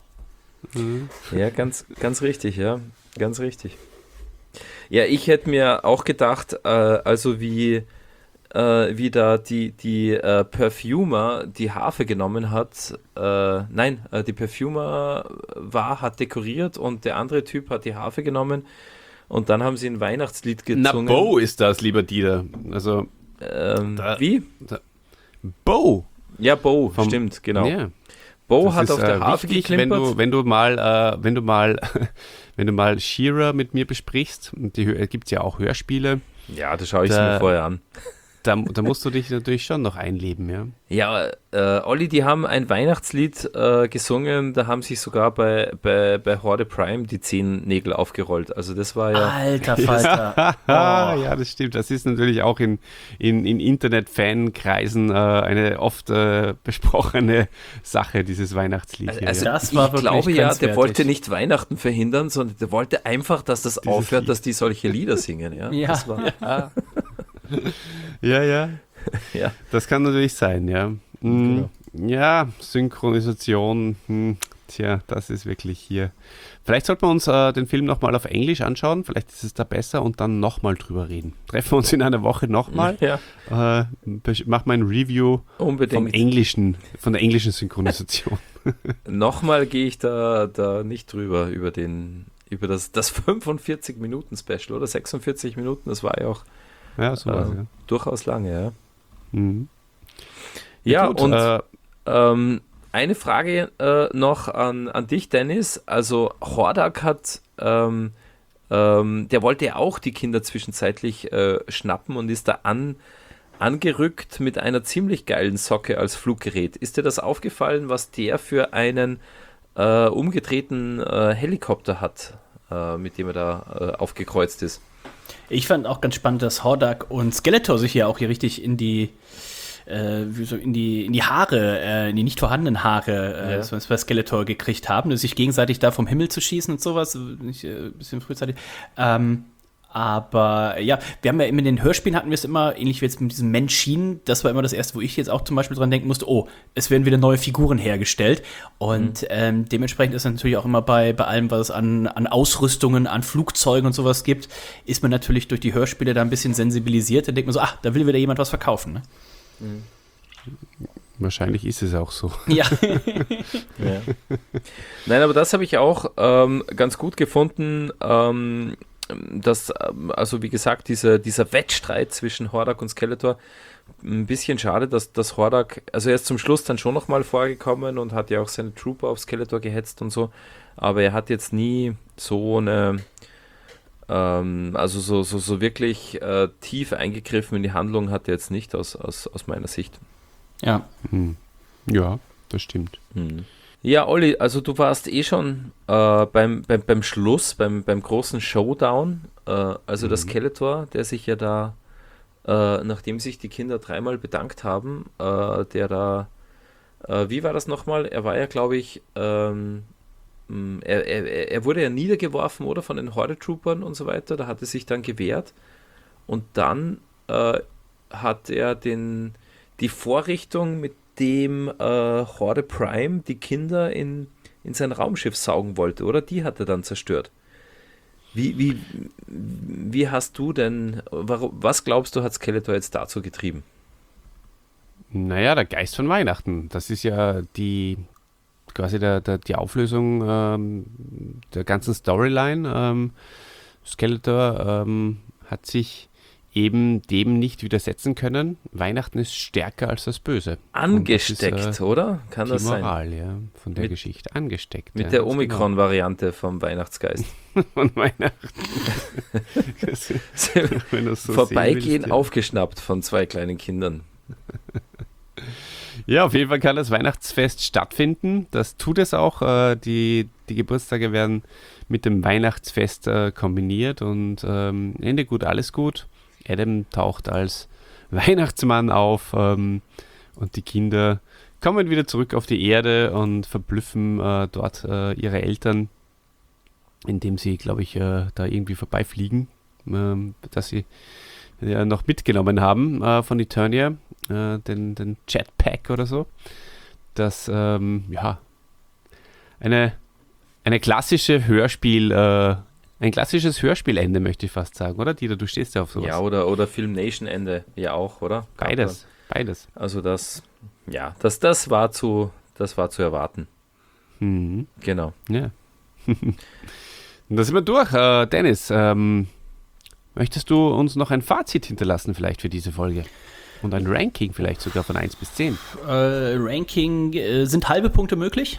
Ja, ganz, ganz richtig, ja. Ganz richtig. Ja, ich hätte mir auch gedacht, äh, also wie, äh, wie da die, die äh, Perfumer die Harfe genommen hat, äh, nein, äh, die Perfumer war, hat dekoriert und der andere Typ hat die Harfe genommen und dann haben sie ein Weihnachtslied gezungen. Na, Bo ist das, lieber Dieter. Also, ähm, da, wie? Da, Bo. Ja, Bo, Vom, stimmt, genau. Yeah. Bo das hat ist, auf der äh, Harfe wichtig, geklimpert. Wenn du, wenn du mal, äh, wenn du mal, wenn du mal She-Ra mit mir besprichst, und die gibt es ja auch Hörspiele. Ja, das schaue ich da, mir vorher an. Da, da musst du dich natürlich schon noch einleben, ja. Ja, äh, Olli, die haben ein Weihnachtslied äh, gesungen, da haben sich sogar bei, bei, bei Horde Prime die Zehennägel aufgerollt. Also das war ja... Alter Falter. Oh. Ja, das stimmt. Das ist natürlich auch in, in, in Internet-Fan-Kreisen äh, eine oft äh, besprochene Sache, dieses Weihnachtslied. Also, hier, also ja. Das war ich wirklich glaube ja, der grenzwertig. wollte nicht Weihnachten verhindern, sondern der wollte einfach, dass das Dieses aufhört, Lied. dass die solche Lieder singen. Ja, Ja. Das war, ja, ja. ja. Das kann natürlich sein, ja. Mhm. Ja, Synchronisation, hm, tja, das ist wirklich hier. Vielleicht sollten wir uns äh, den Film nochmal auf Englisch anschauen, vielleicht ist es da besser und dann nochmal drüber reden. Treffen wir uns in einer Woche nochmal, Ja, äh, besch- machen wir ein Review vom unbedingt. englischen, von der englischen Synchronisation. Nochmal gehe ich da, da nicht drüber, über den, über das, das fünfundvierzig-Minuten-Special oder sechsundvierzig Minuten, das war ja auch Ja, sowas, äh, ja. durchaus lange, ja. Mhm. Ja, gut, und äh, ähm, eine Frage äh, noch an, an dich, Dennis. Also Hordak hat, ähm, ähm, der wollte ja auch die Kinder zwischenzeitlich äh, schnappen und ist da an, angerückt mit einer ziemlich geilen Socke als Fluggerät. Ist dir das aufgefallen, was der für einen äh, umgedrehten äh, Helikopter hat, äh, mit dem er da äh, aufgekreuzt ist? Ich fand auch ganz spannend, dass Hordak und Skeletor sich ja auch hier richtig in die äh, wie so in die in die Haare, äh, in die nicht vorhandenen Haare, äh, Ja. so bei Skeletor gekriegt haben, sich gegenseitig da vom Himmel zu schießen und sowas, nicht, äh, ein bisschen frühzeitig. Ähm, aber ja, wir haben ja immer in den Hörspielen hatten wir es immer, ähnlich wie jetzt mit diesem Menschin, das war immer das erste, wo ich jetzt auch zum Beispiel dran denken musste, oh, es werden wieder neue Figuren hergestellt. Und mhm. ähm, dementsprechend ist natürlich auch immer bei, bei allem, was es an, an Ausrüstungen, an Flugzeugen und sowas gibt, ist man natürlich durch die Hörspiele da ein bisschen sensibilisiert. Da denkt man so, ach, da will wieder jemand was verkaufen. Ne? Mhm. Wahrscheinlich ist es auch so. Ja. Ja. Nein, aber das habe ich auch ähm, ganz gut gefunden, ähm, dass, ähm, also wie gesagt, diese, dieser Wettstreit zwischen Hordak und Skeletor, ein bisschen schade, dass, dass Hordak, also er ist zum Schluss dann schon nochmal vorgekommen und hat ja auch seine Trooper auf Skeletor gehetzt und so, aber er hat jetzt nie so eine, ähm, also so, so, so wirklich äh, tief eingegriffen in die Handlung hat er jetzt nicht aus, aus, aus meiner Sicht. Ja. Hm. Ja, das stimmt. Hm. Ja, Olli, also du warst eh schon äh, beim, beim, beim Schluss, beim, beim großen Showdown, äh, also mhm. der Skeletor, der sich ja da, äh, nachdem sich die Kinder dreimal bedankt haben, äh, der da, äh, wie war das nochmal? Er war ja, glaube ich, ähm, er, er, er wurde ja niedergeworfen, oder, von den Horde-Troopern und so weiter, da hat er sich dann gewehrt und dann äh, hat er den, die Vorrichtung, mit dem äh, Horde Prime die Kinder in, in sein Raumschiff saugen wollte, oder? Die hat er dann zerstört. Wie, wie, wie hast du denn, warum, was glaubst du, hat Skeletor jetzt dazu getrieben? Naja, der Geist von Weihnachten. Das ist ja die quasi der, der, die Auflösung ähm, der ganzen Storyline. Ähm, Skeletor ähm, hat sich eben dem nicht widersetzen können. Weihnachten ist stärker als das Böse. Angesteckt, das ist, äh, oder? Kann die das sein? Moral, ja, von der Mit- Geschichte. Angesteckt. Mit ja, der ganz Omikron-Variante vom Weihnachtsgeist. genau. Von Weihnachten. Wenn du es so sehen Vorbeigehen willst, ja. aufgeschnappt von zwei kleinen Kindern. Ja, auf jeden Fall kann das Weihnachtsfest stattfinden. Das tut es auch. Äh, die, die Geburtstage werden mit dem Weihnachtsfest äh, kombiniert und ähm, Ende gut, alles gut. Adam taucht als Weihnachtsmann auf ähm, und die Kinder kommen wieder zurück auf die Erde und verblüffen äh, dort äh, ihre Eltern, indem sie, glaube ich, äh, da irgendwie vorbeifliegen, ähm, dass sie ja, noch mitgenommen haben äh, von Eternia, äh, den, den Jetpack oder so. Das, ähm, ja, eine, eine klassische Hörspiel, äh, ein klassisches Hörspielende, möchte ich fast sagen, oder? Dieter, du stehst ja auf sowas. Ja, oder, oder Film Nation Ende, ja auch, oder? Beides, beides. Also das, ja, das, das war zu, das war zu erwarten. Mhm. Genau. Ja. Und da sind wir durch. Äh, Dennis, ähm, möchtest du uns noch ein Fazit hinterlassen vielleicht für diese Folge? Und ein Ranking vielleicht sogar von eins bis zehn? Äh, Ranking, äh, sind halbe Punkte möglich?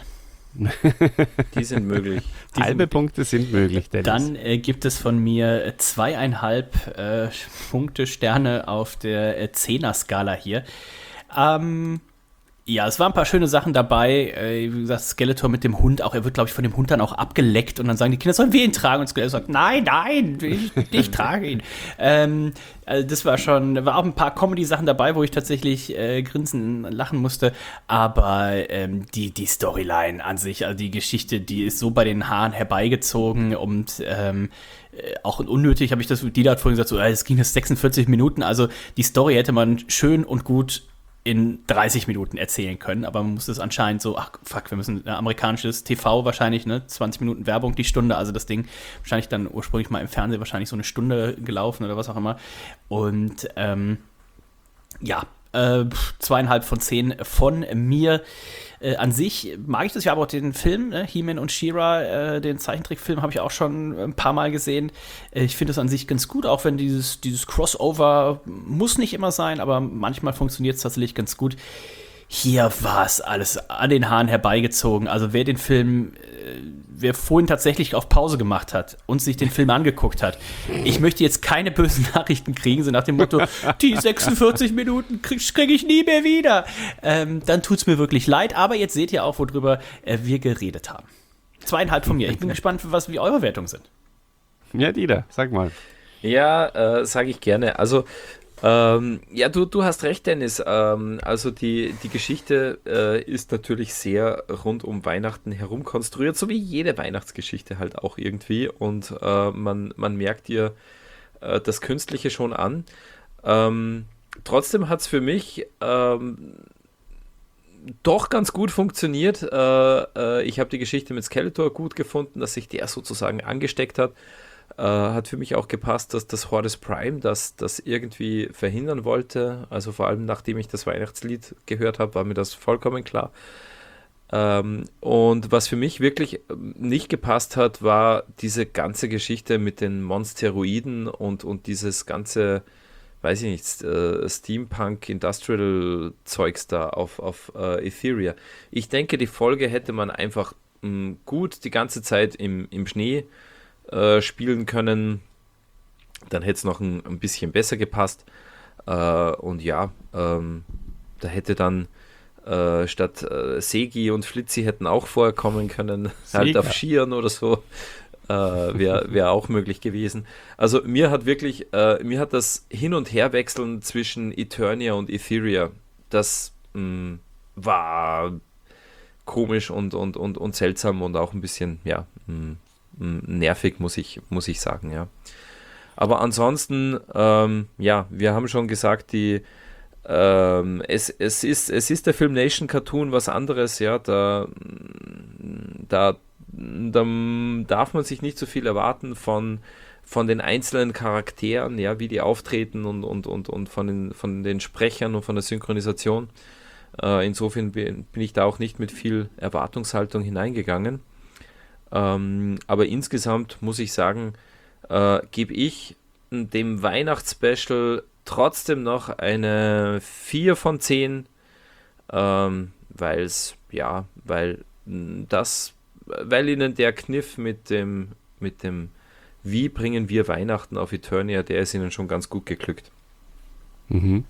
Die sind möglich. Die Halbe sind Punkte sind möglich, Dennis. Dann äh, gibt es von mir zweieinhalb äh, Punkte Sterne auf der äh, Zehner-Skala hier. Ähm, ja, es waren ein paar schöne Sachen dabei. Äh, wie gesagt, Skeletor mit dem Hund, auch er wird, glaube ich, von dem Hund dann auch abgeleckt und dann sagen die Kinder, sollen wir ihn tragen? Und Skeletor sagt, nein, nein, ich, ich trage ihn. Ähm, also das war schon, da war auch ein paar Comedy-Sachen dabei, wo ich tatsächlich äh, grinsen, lachen musste. Aber ähm, die, die Storyline an sich, also die Geschichte, die ist so bei den Haaren herbeigezogen und ähm, auch unnötig, habe ich das, Dieter hat vorhin gesagt, so, äh, es ging jetzt sechsundvierzig Minuten, also die Story hätte man schön und gut in dreißig Minuten erzählen können, aber man muss es anscheinend so, ach fuck, wir müssen, äh, amerikanisches T V wahrscheinlich, ne, zwanzig Minuten Werbung die Stunde, also das Ding wahrscheinlich dann ursprünglich mal im Fernsehen wahrscheinlich so eine Stunde gelaufen oder was auch immer und ähm, ja, äh, zweieinhalb von zehn von mir. Äh, an sich mag ich das ja, aber auch den Film, ne? He-Man und She-Ra, äh, den Zeichentrickfilm habe ich auch schon ein paar Mal gesehen. Äh, ich finde es an sich ganz gut, auch wenn dieses, dieses Crossover muss nicht immer sein, aber manchmal funktioniert es tatsächlich ganz gut. Hier war es alles an den Haaren herbeigezogen. Also wer den Film, äh, wer vorhin tatsächlich auf Pause gemacht hat und sich den Film angeguckt hat, ich möchte jetzt keine bösen Nachrichten kriegen, so nach dem Motto, die sechsundvierzig Minuten kriege krieg ich nie mehr wieder. Ähm, dann tut's mir wirklich leid, aber jetzt seht ihr auch, worüber äh, wir geredet haben. Zweieinhalb von mir. Ich bin gespannt, was, wie eure Wertungen sind. Ja, Dieter, sag mal. Ja, äh, sage ich gerne. Also, ähm, ja, du, du hast recht, Dennis. Ähm, also die, die Geschichte äh, ist natürlich sehr rund um Weihnachten herum konstruiert, so wie jede Weihnachtsgeschichte halt auch irgendwie. Und äh, man, man merkt ihr äh, das Künstliche schon an. Ähm, trotzdem hat es für mich ähm, doch ganz gut funktioniert. Äh, äh, ich habe die Geschichte mit Skeletor gut gefunden, dass sich der sozusagen angesteckt hat. Äh, hat für mich auch gepasst, dass das Hordes Prime das, das irgendwie verhindern wollte. Also vor allem nachdem ich das Weihnachtslied gehört habe, war mir das vollkommen klar. Ähm, und was für mich wirklich nicht gepasst hat, war diese ganze Geschichte mit den Monsteroiden und, und dieses ganze, weiß ich nicht, äh, Steampunk-Industrial-Zeugs da auf, auf äh, Etheria. Ich denke, die Folge hätte man einfach mh, gut die ganze Zeit im, im Schnee äh, spielen können. Dann hätte es noch ein, ein bisschen besser gepasst. Äh, und ja, ähm, da hätte dann äh, statt äh, Segi und Flitzi hätten auch vorher kommen können, halt auf Skiern oder so. Äh, wäre wär auch möglich gewesen. Also mir hat wirklich, äh, mir hat das Hin- und Herwechseln zwischen Eternia und Etheria, das mh, war komisch und, und, und, und seltsam und auch ein bisschen, ja, mh, mh, nervig, muss ich, muss ich sagen, ja. Aber ansonsten, ähm, ja, wir haben schon gesagt, die ähm, es, es, ist, es ist der Filmation Cartoon was anderes, ja, da, da da darf man sich nicht so viel erwarten von, von den einzelnen Charakteren, ja, wie die auftreten und, und, und, und von, den, von den Sprechern und von der Synchronisation. Äh, insofern bin, bin ich da auch nicht mit viel Erwartungshaltung hineingegangen. Ähm, aber insgesamt muss ich sagen, äh, gebe ich dem Weihnachtsspecial trotzdem noch eine vier von zehn, ähm, weil es, ja, weil das weil ihnen der Kniff mit dem, mit dem wie bringen wir Weihnachten auf Eternia, der ist ihnen schon ganz gut geglückt. Mhm.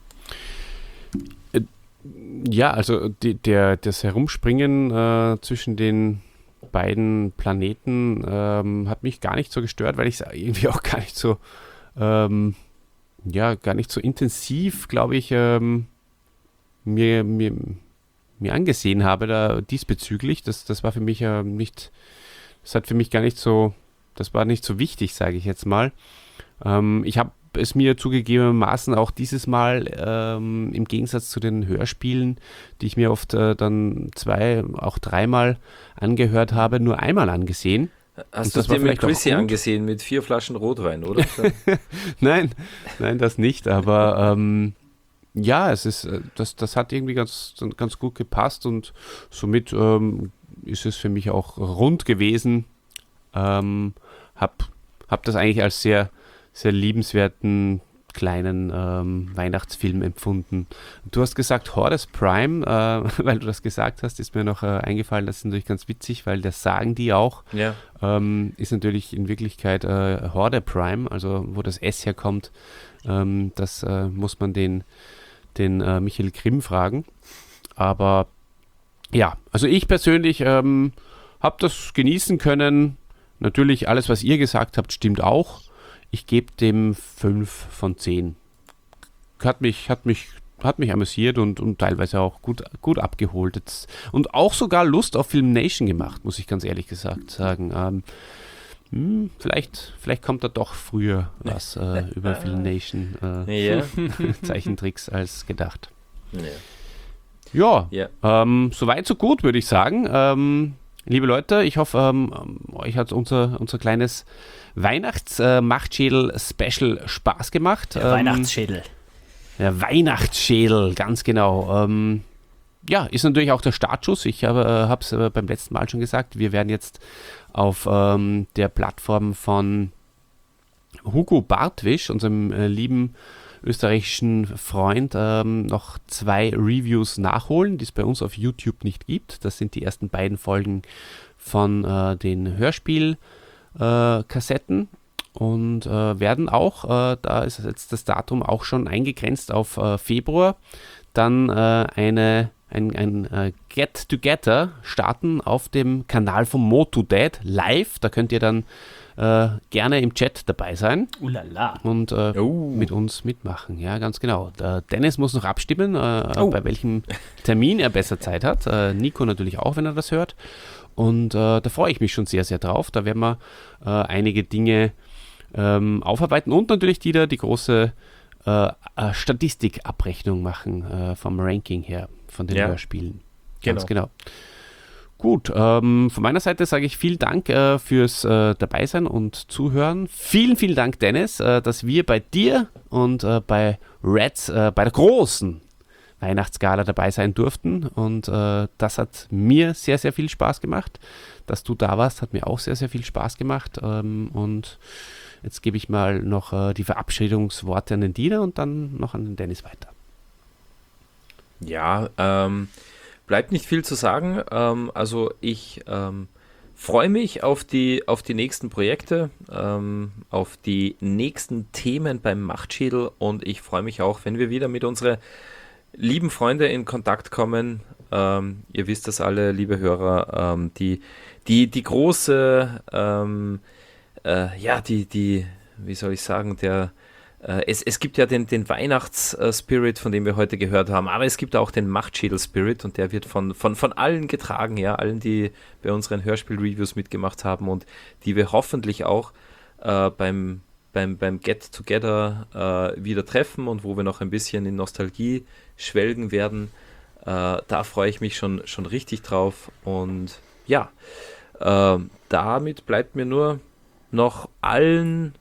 Ja, also die, der, das Herumspringen äh, zwischen den beiden Planeten ähm, hat mich gar nicht so gestört, weil ich es irgendwie auch gar nicht so ähm, ja, gar nicht so intensiv, glaube ich, ähm, mir, mir mir angesehen habe da diesbezüglich. Das, das war für mich äh, nicht, das hat für mich gar nicht so, das war nicht so wichtig, sage ich jetzt mal. Ähm, ich habe es mir zugegebenermaßen auch dieses Mal ähm, im Gegensatz zu den Hörspielen, die ich mir oft äh, dann zwei, auch dreimal angehört habe, nur einmal angesehen. Hast du es dir mit Chrissy angesehen, mit vier Flaschen Rotwein, oder? nein, nein, das nicht, aber ähm, ja, es ist, das, das hat irgendwie ganz, ganz gut gepasst und somit ähm, ist es für mich auch rund gewesen. Ähm, hab, hab das eigentlich als sehr, sehr liebenswerten kleinen ähm, Weihnachtsfilm empfunden. Du hast gesagt Hordes Prime, äh, weil du das gesagt hast, ist mir noch äh, eingefallen, das ist natürlich ganz witzig, weil das sagen die auch, Ja. ähm, ist natürlich in Wirklichkeit äh, Horde Prime, also wo das S herkommt, ähm, das äh, muss man den, den äh, Michael Grimm fragen. Aber ja, also ich persönlich ähm, habe das genießen können. Natürlich, alles, was ihr gesagt habt, stimmt auch. Ich gebe dem fünf von zehn. Hat mich, hat mich, hat mich amüsiert und, und teilweise auch gut, gut abgeholt. Jetzt, und auch sogar Lust auf Film Nation gemacht, muss ich ganz ehrlich gesagt sagen. Ähm, hm, vielleicht, vielleicht kommt da doch früher was äh, über Film Nation äh, Ja. Zeichentricks als gedacht. Ja. Ja, Ja. ähm, soweit so gut, würde ich sagen. Ähm, liebe Leute, ich hoffe, ähm, euch hat unser, unser kleines Weihnachts-Machtschädel-Special Spaß gemacht. Der ähm, Weihnachtsschädel. Der Weihnachtsschädel, ganz genau. Ähm, ja, ist natürlich auch der Startschuss. Ich habe es äh, beim letzten Mal schon gesagt. Wir werden jetzt auf ähm, der Plattform von Hugo Bartwisch, unserem äh, lieben österreichischen Freund, ähm, noch zwei Reviews nachholen, die es bei uns auf YouTube nicht gibt. Das sind die ersten beiden Folgen von äh, den Hörspiel-Kassetten und äh, werden auch, äh, da ist jetzt das Datum auch schon eingegrenzt auf äh, Februar, dann äh, eine, ein, ein äh, Get-Together starten auf dem Kanal von MotoDad live. Da könnt ihr dann äh, gerne im Chat dabei sein. Ulala. Und äh, Oh. mit uns mitmachen. Ja, ganz genau. Der Dennis muss noch abstimmen, äh, Oh. bei welchem Termin er besser Zeit hat. Äh, Nico natürlich auch, wenn er das hört. Und äh, da freue ich mich schon sehr, sehr drauf. Da werden wir äh, einige Dinge ähm, aufarbeiten und natürlich die da die große äh, äh, Statistikabrechnung machen äh, vom Ranking her, von den Ja. Hörspielen. Ganz Genau. genau. Gut, ähm, von meiner Seite sage ich vielen Dank äh, fürs äh, Dabeisein und Zuhören. Vielen, vielen Dank, Dennis, äh, dass wir bei dir und äh, bei Reds, äh, bei der großen Weihnachtsgala dabei sein durften. Und äh, das hat mir sehr, sehr viel Spaß gemacht. Dass du da warst, hat mir auch sehr, sehr viel Spaß gemacht. Ähm, und jetzt gebe ich mal noch äh, die Verabschiedungsworte an den Dieter und dann noch an den Dennis weiter. Ja, ähm, bleibt nicht viel zu sagen. Ähm, also ich ähm, freue mich auf die, auf die nächsten Projekte, ähm, auf die nächsten Themen beim Machtschädel und ich freue mich auch, wenn wir wieder mit unseren lieben Freunden in Kontakt kommen. Ähm, ihr wisst das alle, liebe Hörer, ähm, die, die, die große, ähm, äh, ja, die, die, wie soll ich sagen, der Es, es gibt ja den, den Weihnachts-Spirit, von dem wir heute gehört haben, aber es gibt auch den Machtschädel-Spirit und der wird von, von, von allen getragen, ja, allen, die bei unseren Hörspiel-Reviews mitgemacht haben und die wir hoffentlich auch äh, beim, beim, beim Get-Together äh, wieder treffen und wo wir noch ein bisschen in Nostalgie schwelgen werden. Äh, da freue ich mich schon, schon richtig drauf und ja, äh, damit bleibt mir nur noch allen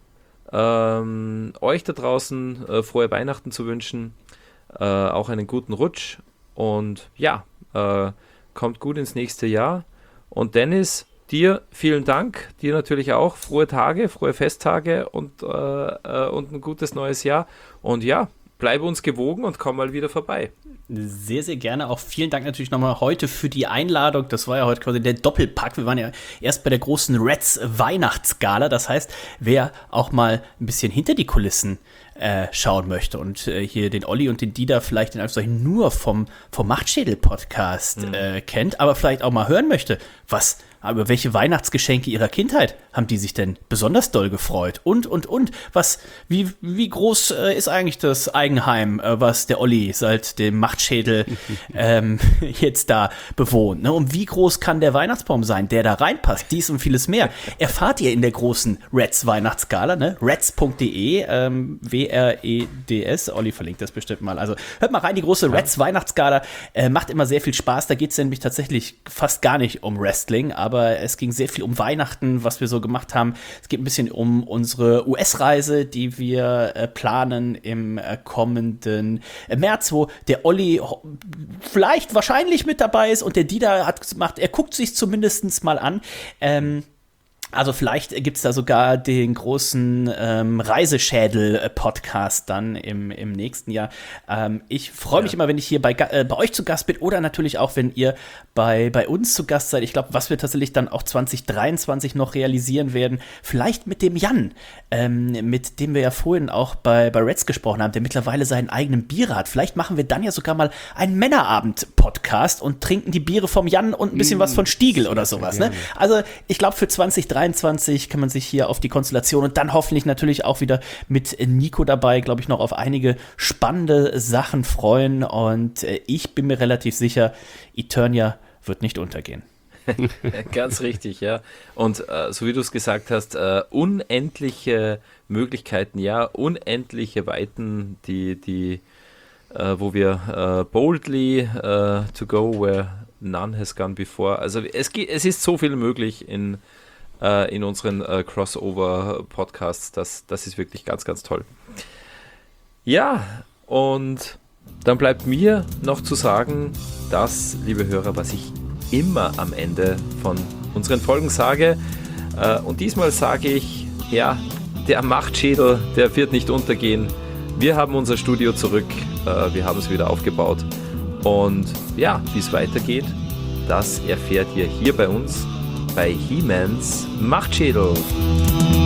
Ähm, euch da draußen äh, frohe Weihnachten zu wünschen, äh, auch einen guten Rutsch und ja, äh, kommt gut ins nächste Jahr und Dennis, dir vielen Dank, dir natürlich auch frohe Tage, frohe Festtage und, äh, äh, und ein gutes neues Jahr und ja, bleibe uns gewogen und komm mal wieder vorbei. Sehr, sehr gerne. Auch vielen Dank natürlich nochmal heute für die Einladung. Das war ja heute quasi der Doppelpack. Wir waren ja erst bei der großen Reds Weihnachtsgala. Das heißt, wer auch mal ein bisschen hinter die Kulissen äh, schauen möchte und äh, hier den Olli und den Dieter vielleicht in Anführungszeichen nur vom, vom Machtschädel-Podcast mhm. äh, kennt, aber vielleicht auch mal hören möchte, was über welche Weihnachtsgeschenke ihrer Kindheit haben die sich denn besonders doll gefreut? Und, und, und, was, wie, wie groß äh, ist eigentlich das Eigenheim, äh, was der Olli seit dem Machtschädel ähm, jetzt da bewohnt? Ne? Und wie groß kann der Weihnachtsbaum sein, der da reinpasst? Dies und vieles mehr erfahrt ihr in der großen Reds Weihnachtsgala, ne? reds punkt de, ähm, W R E D S, Olli verlinkt das bestimmt mal. Also hört mal rein, die große Reds Weihnachtsgala äh, macht immer sehr viel Spaß. Da geht es nämlich tatsächlich fast gar nicht um Wrestling, aber aber es ging sehr viel um Weihnachten, was wir so gemacht haben. Es geht ein bisschen um unsere U S-Reise, die wir äh, planen im äh, kommenden äh, März, wo der Olli ho- vielleicht wahrscheinlich mit dabei ist und der Dieter hat gemacht, er guckt sich zumindest mal an. Ähm, Also vielleicht gibt es da sogar den großen ähm, Reiseschädel-Podcast dann im, im nächsten Jahr. Ähm, ich freue mich ja. immer, wenn ich hier bei, äh, bei euch zu Gast bin oder natürlich auch, wenn ihr bei, bei uns zu Gast seid. Ich glaube, was wir tatsächlich dann auch zwanzig dreiundzwanzig noch realisieren werden, vielleicht mit dem Jan, ähm, mit dem wir ja vorhin auch bei, bei Reds gesprochen haben, der mittlerweile seinen eigenen Bier hat. Vielleicht machen wir dann ja sogar mal einen Männerabend-Podcast und trinken die Biere vom Jan und ein bisschen mm, was von Stiegel oder sowas. Ne? Also ich glaube, für zwanzig dreiundzwanzig kann man sich hier auf die Konstellation und dann hoffentlich natürlich auch wieder mit Nico dabei, glaube ich, noch auf einige spannende Sachen freuen. Und äh, ich bin mir relativ sicher, Eternia wird nicht untergehen. Ganz richtig, ja. Und äh, so wie du es gesagt hast, äh, unendliche Möglichkeiten, ja, unendliche Weiten, die, die, äh, wo wir äh, boldly äh, to go where none has gone before. Also es, es ist so viel möglich in, äh, in unseren äh, Crossover-Podcasts. Das, das ist wirklich ganz, ganz toll. Ja, und dann bleibt mir noch zu sagen, das, liebe Hörer, was ich immer am Ende von unseren Folgen sage. Äh, und diesmal sage ich, ja, der Machtschädel, der wird nicht untergehen. Wir haben unser Studio zurück, äh, wir haben es wieder aufgebaut. Und ja, wie es weitergeht, das erfährt ihr hier bei uns bei He-Mans Machtschädel.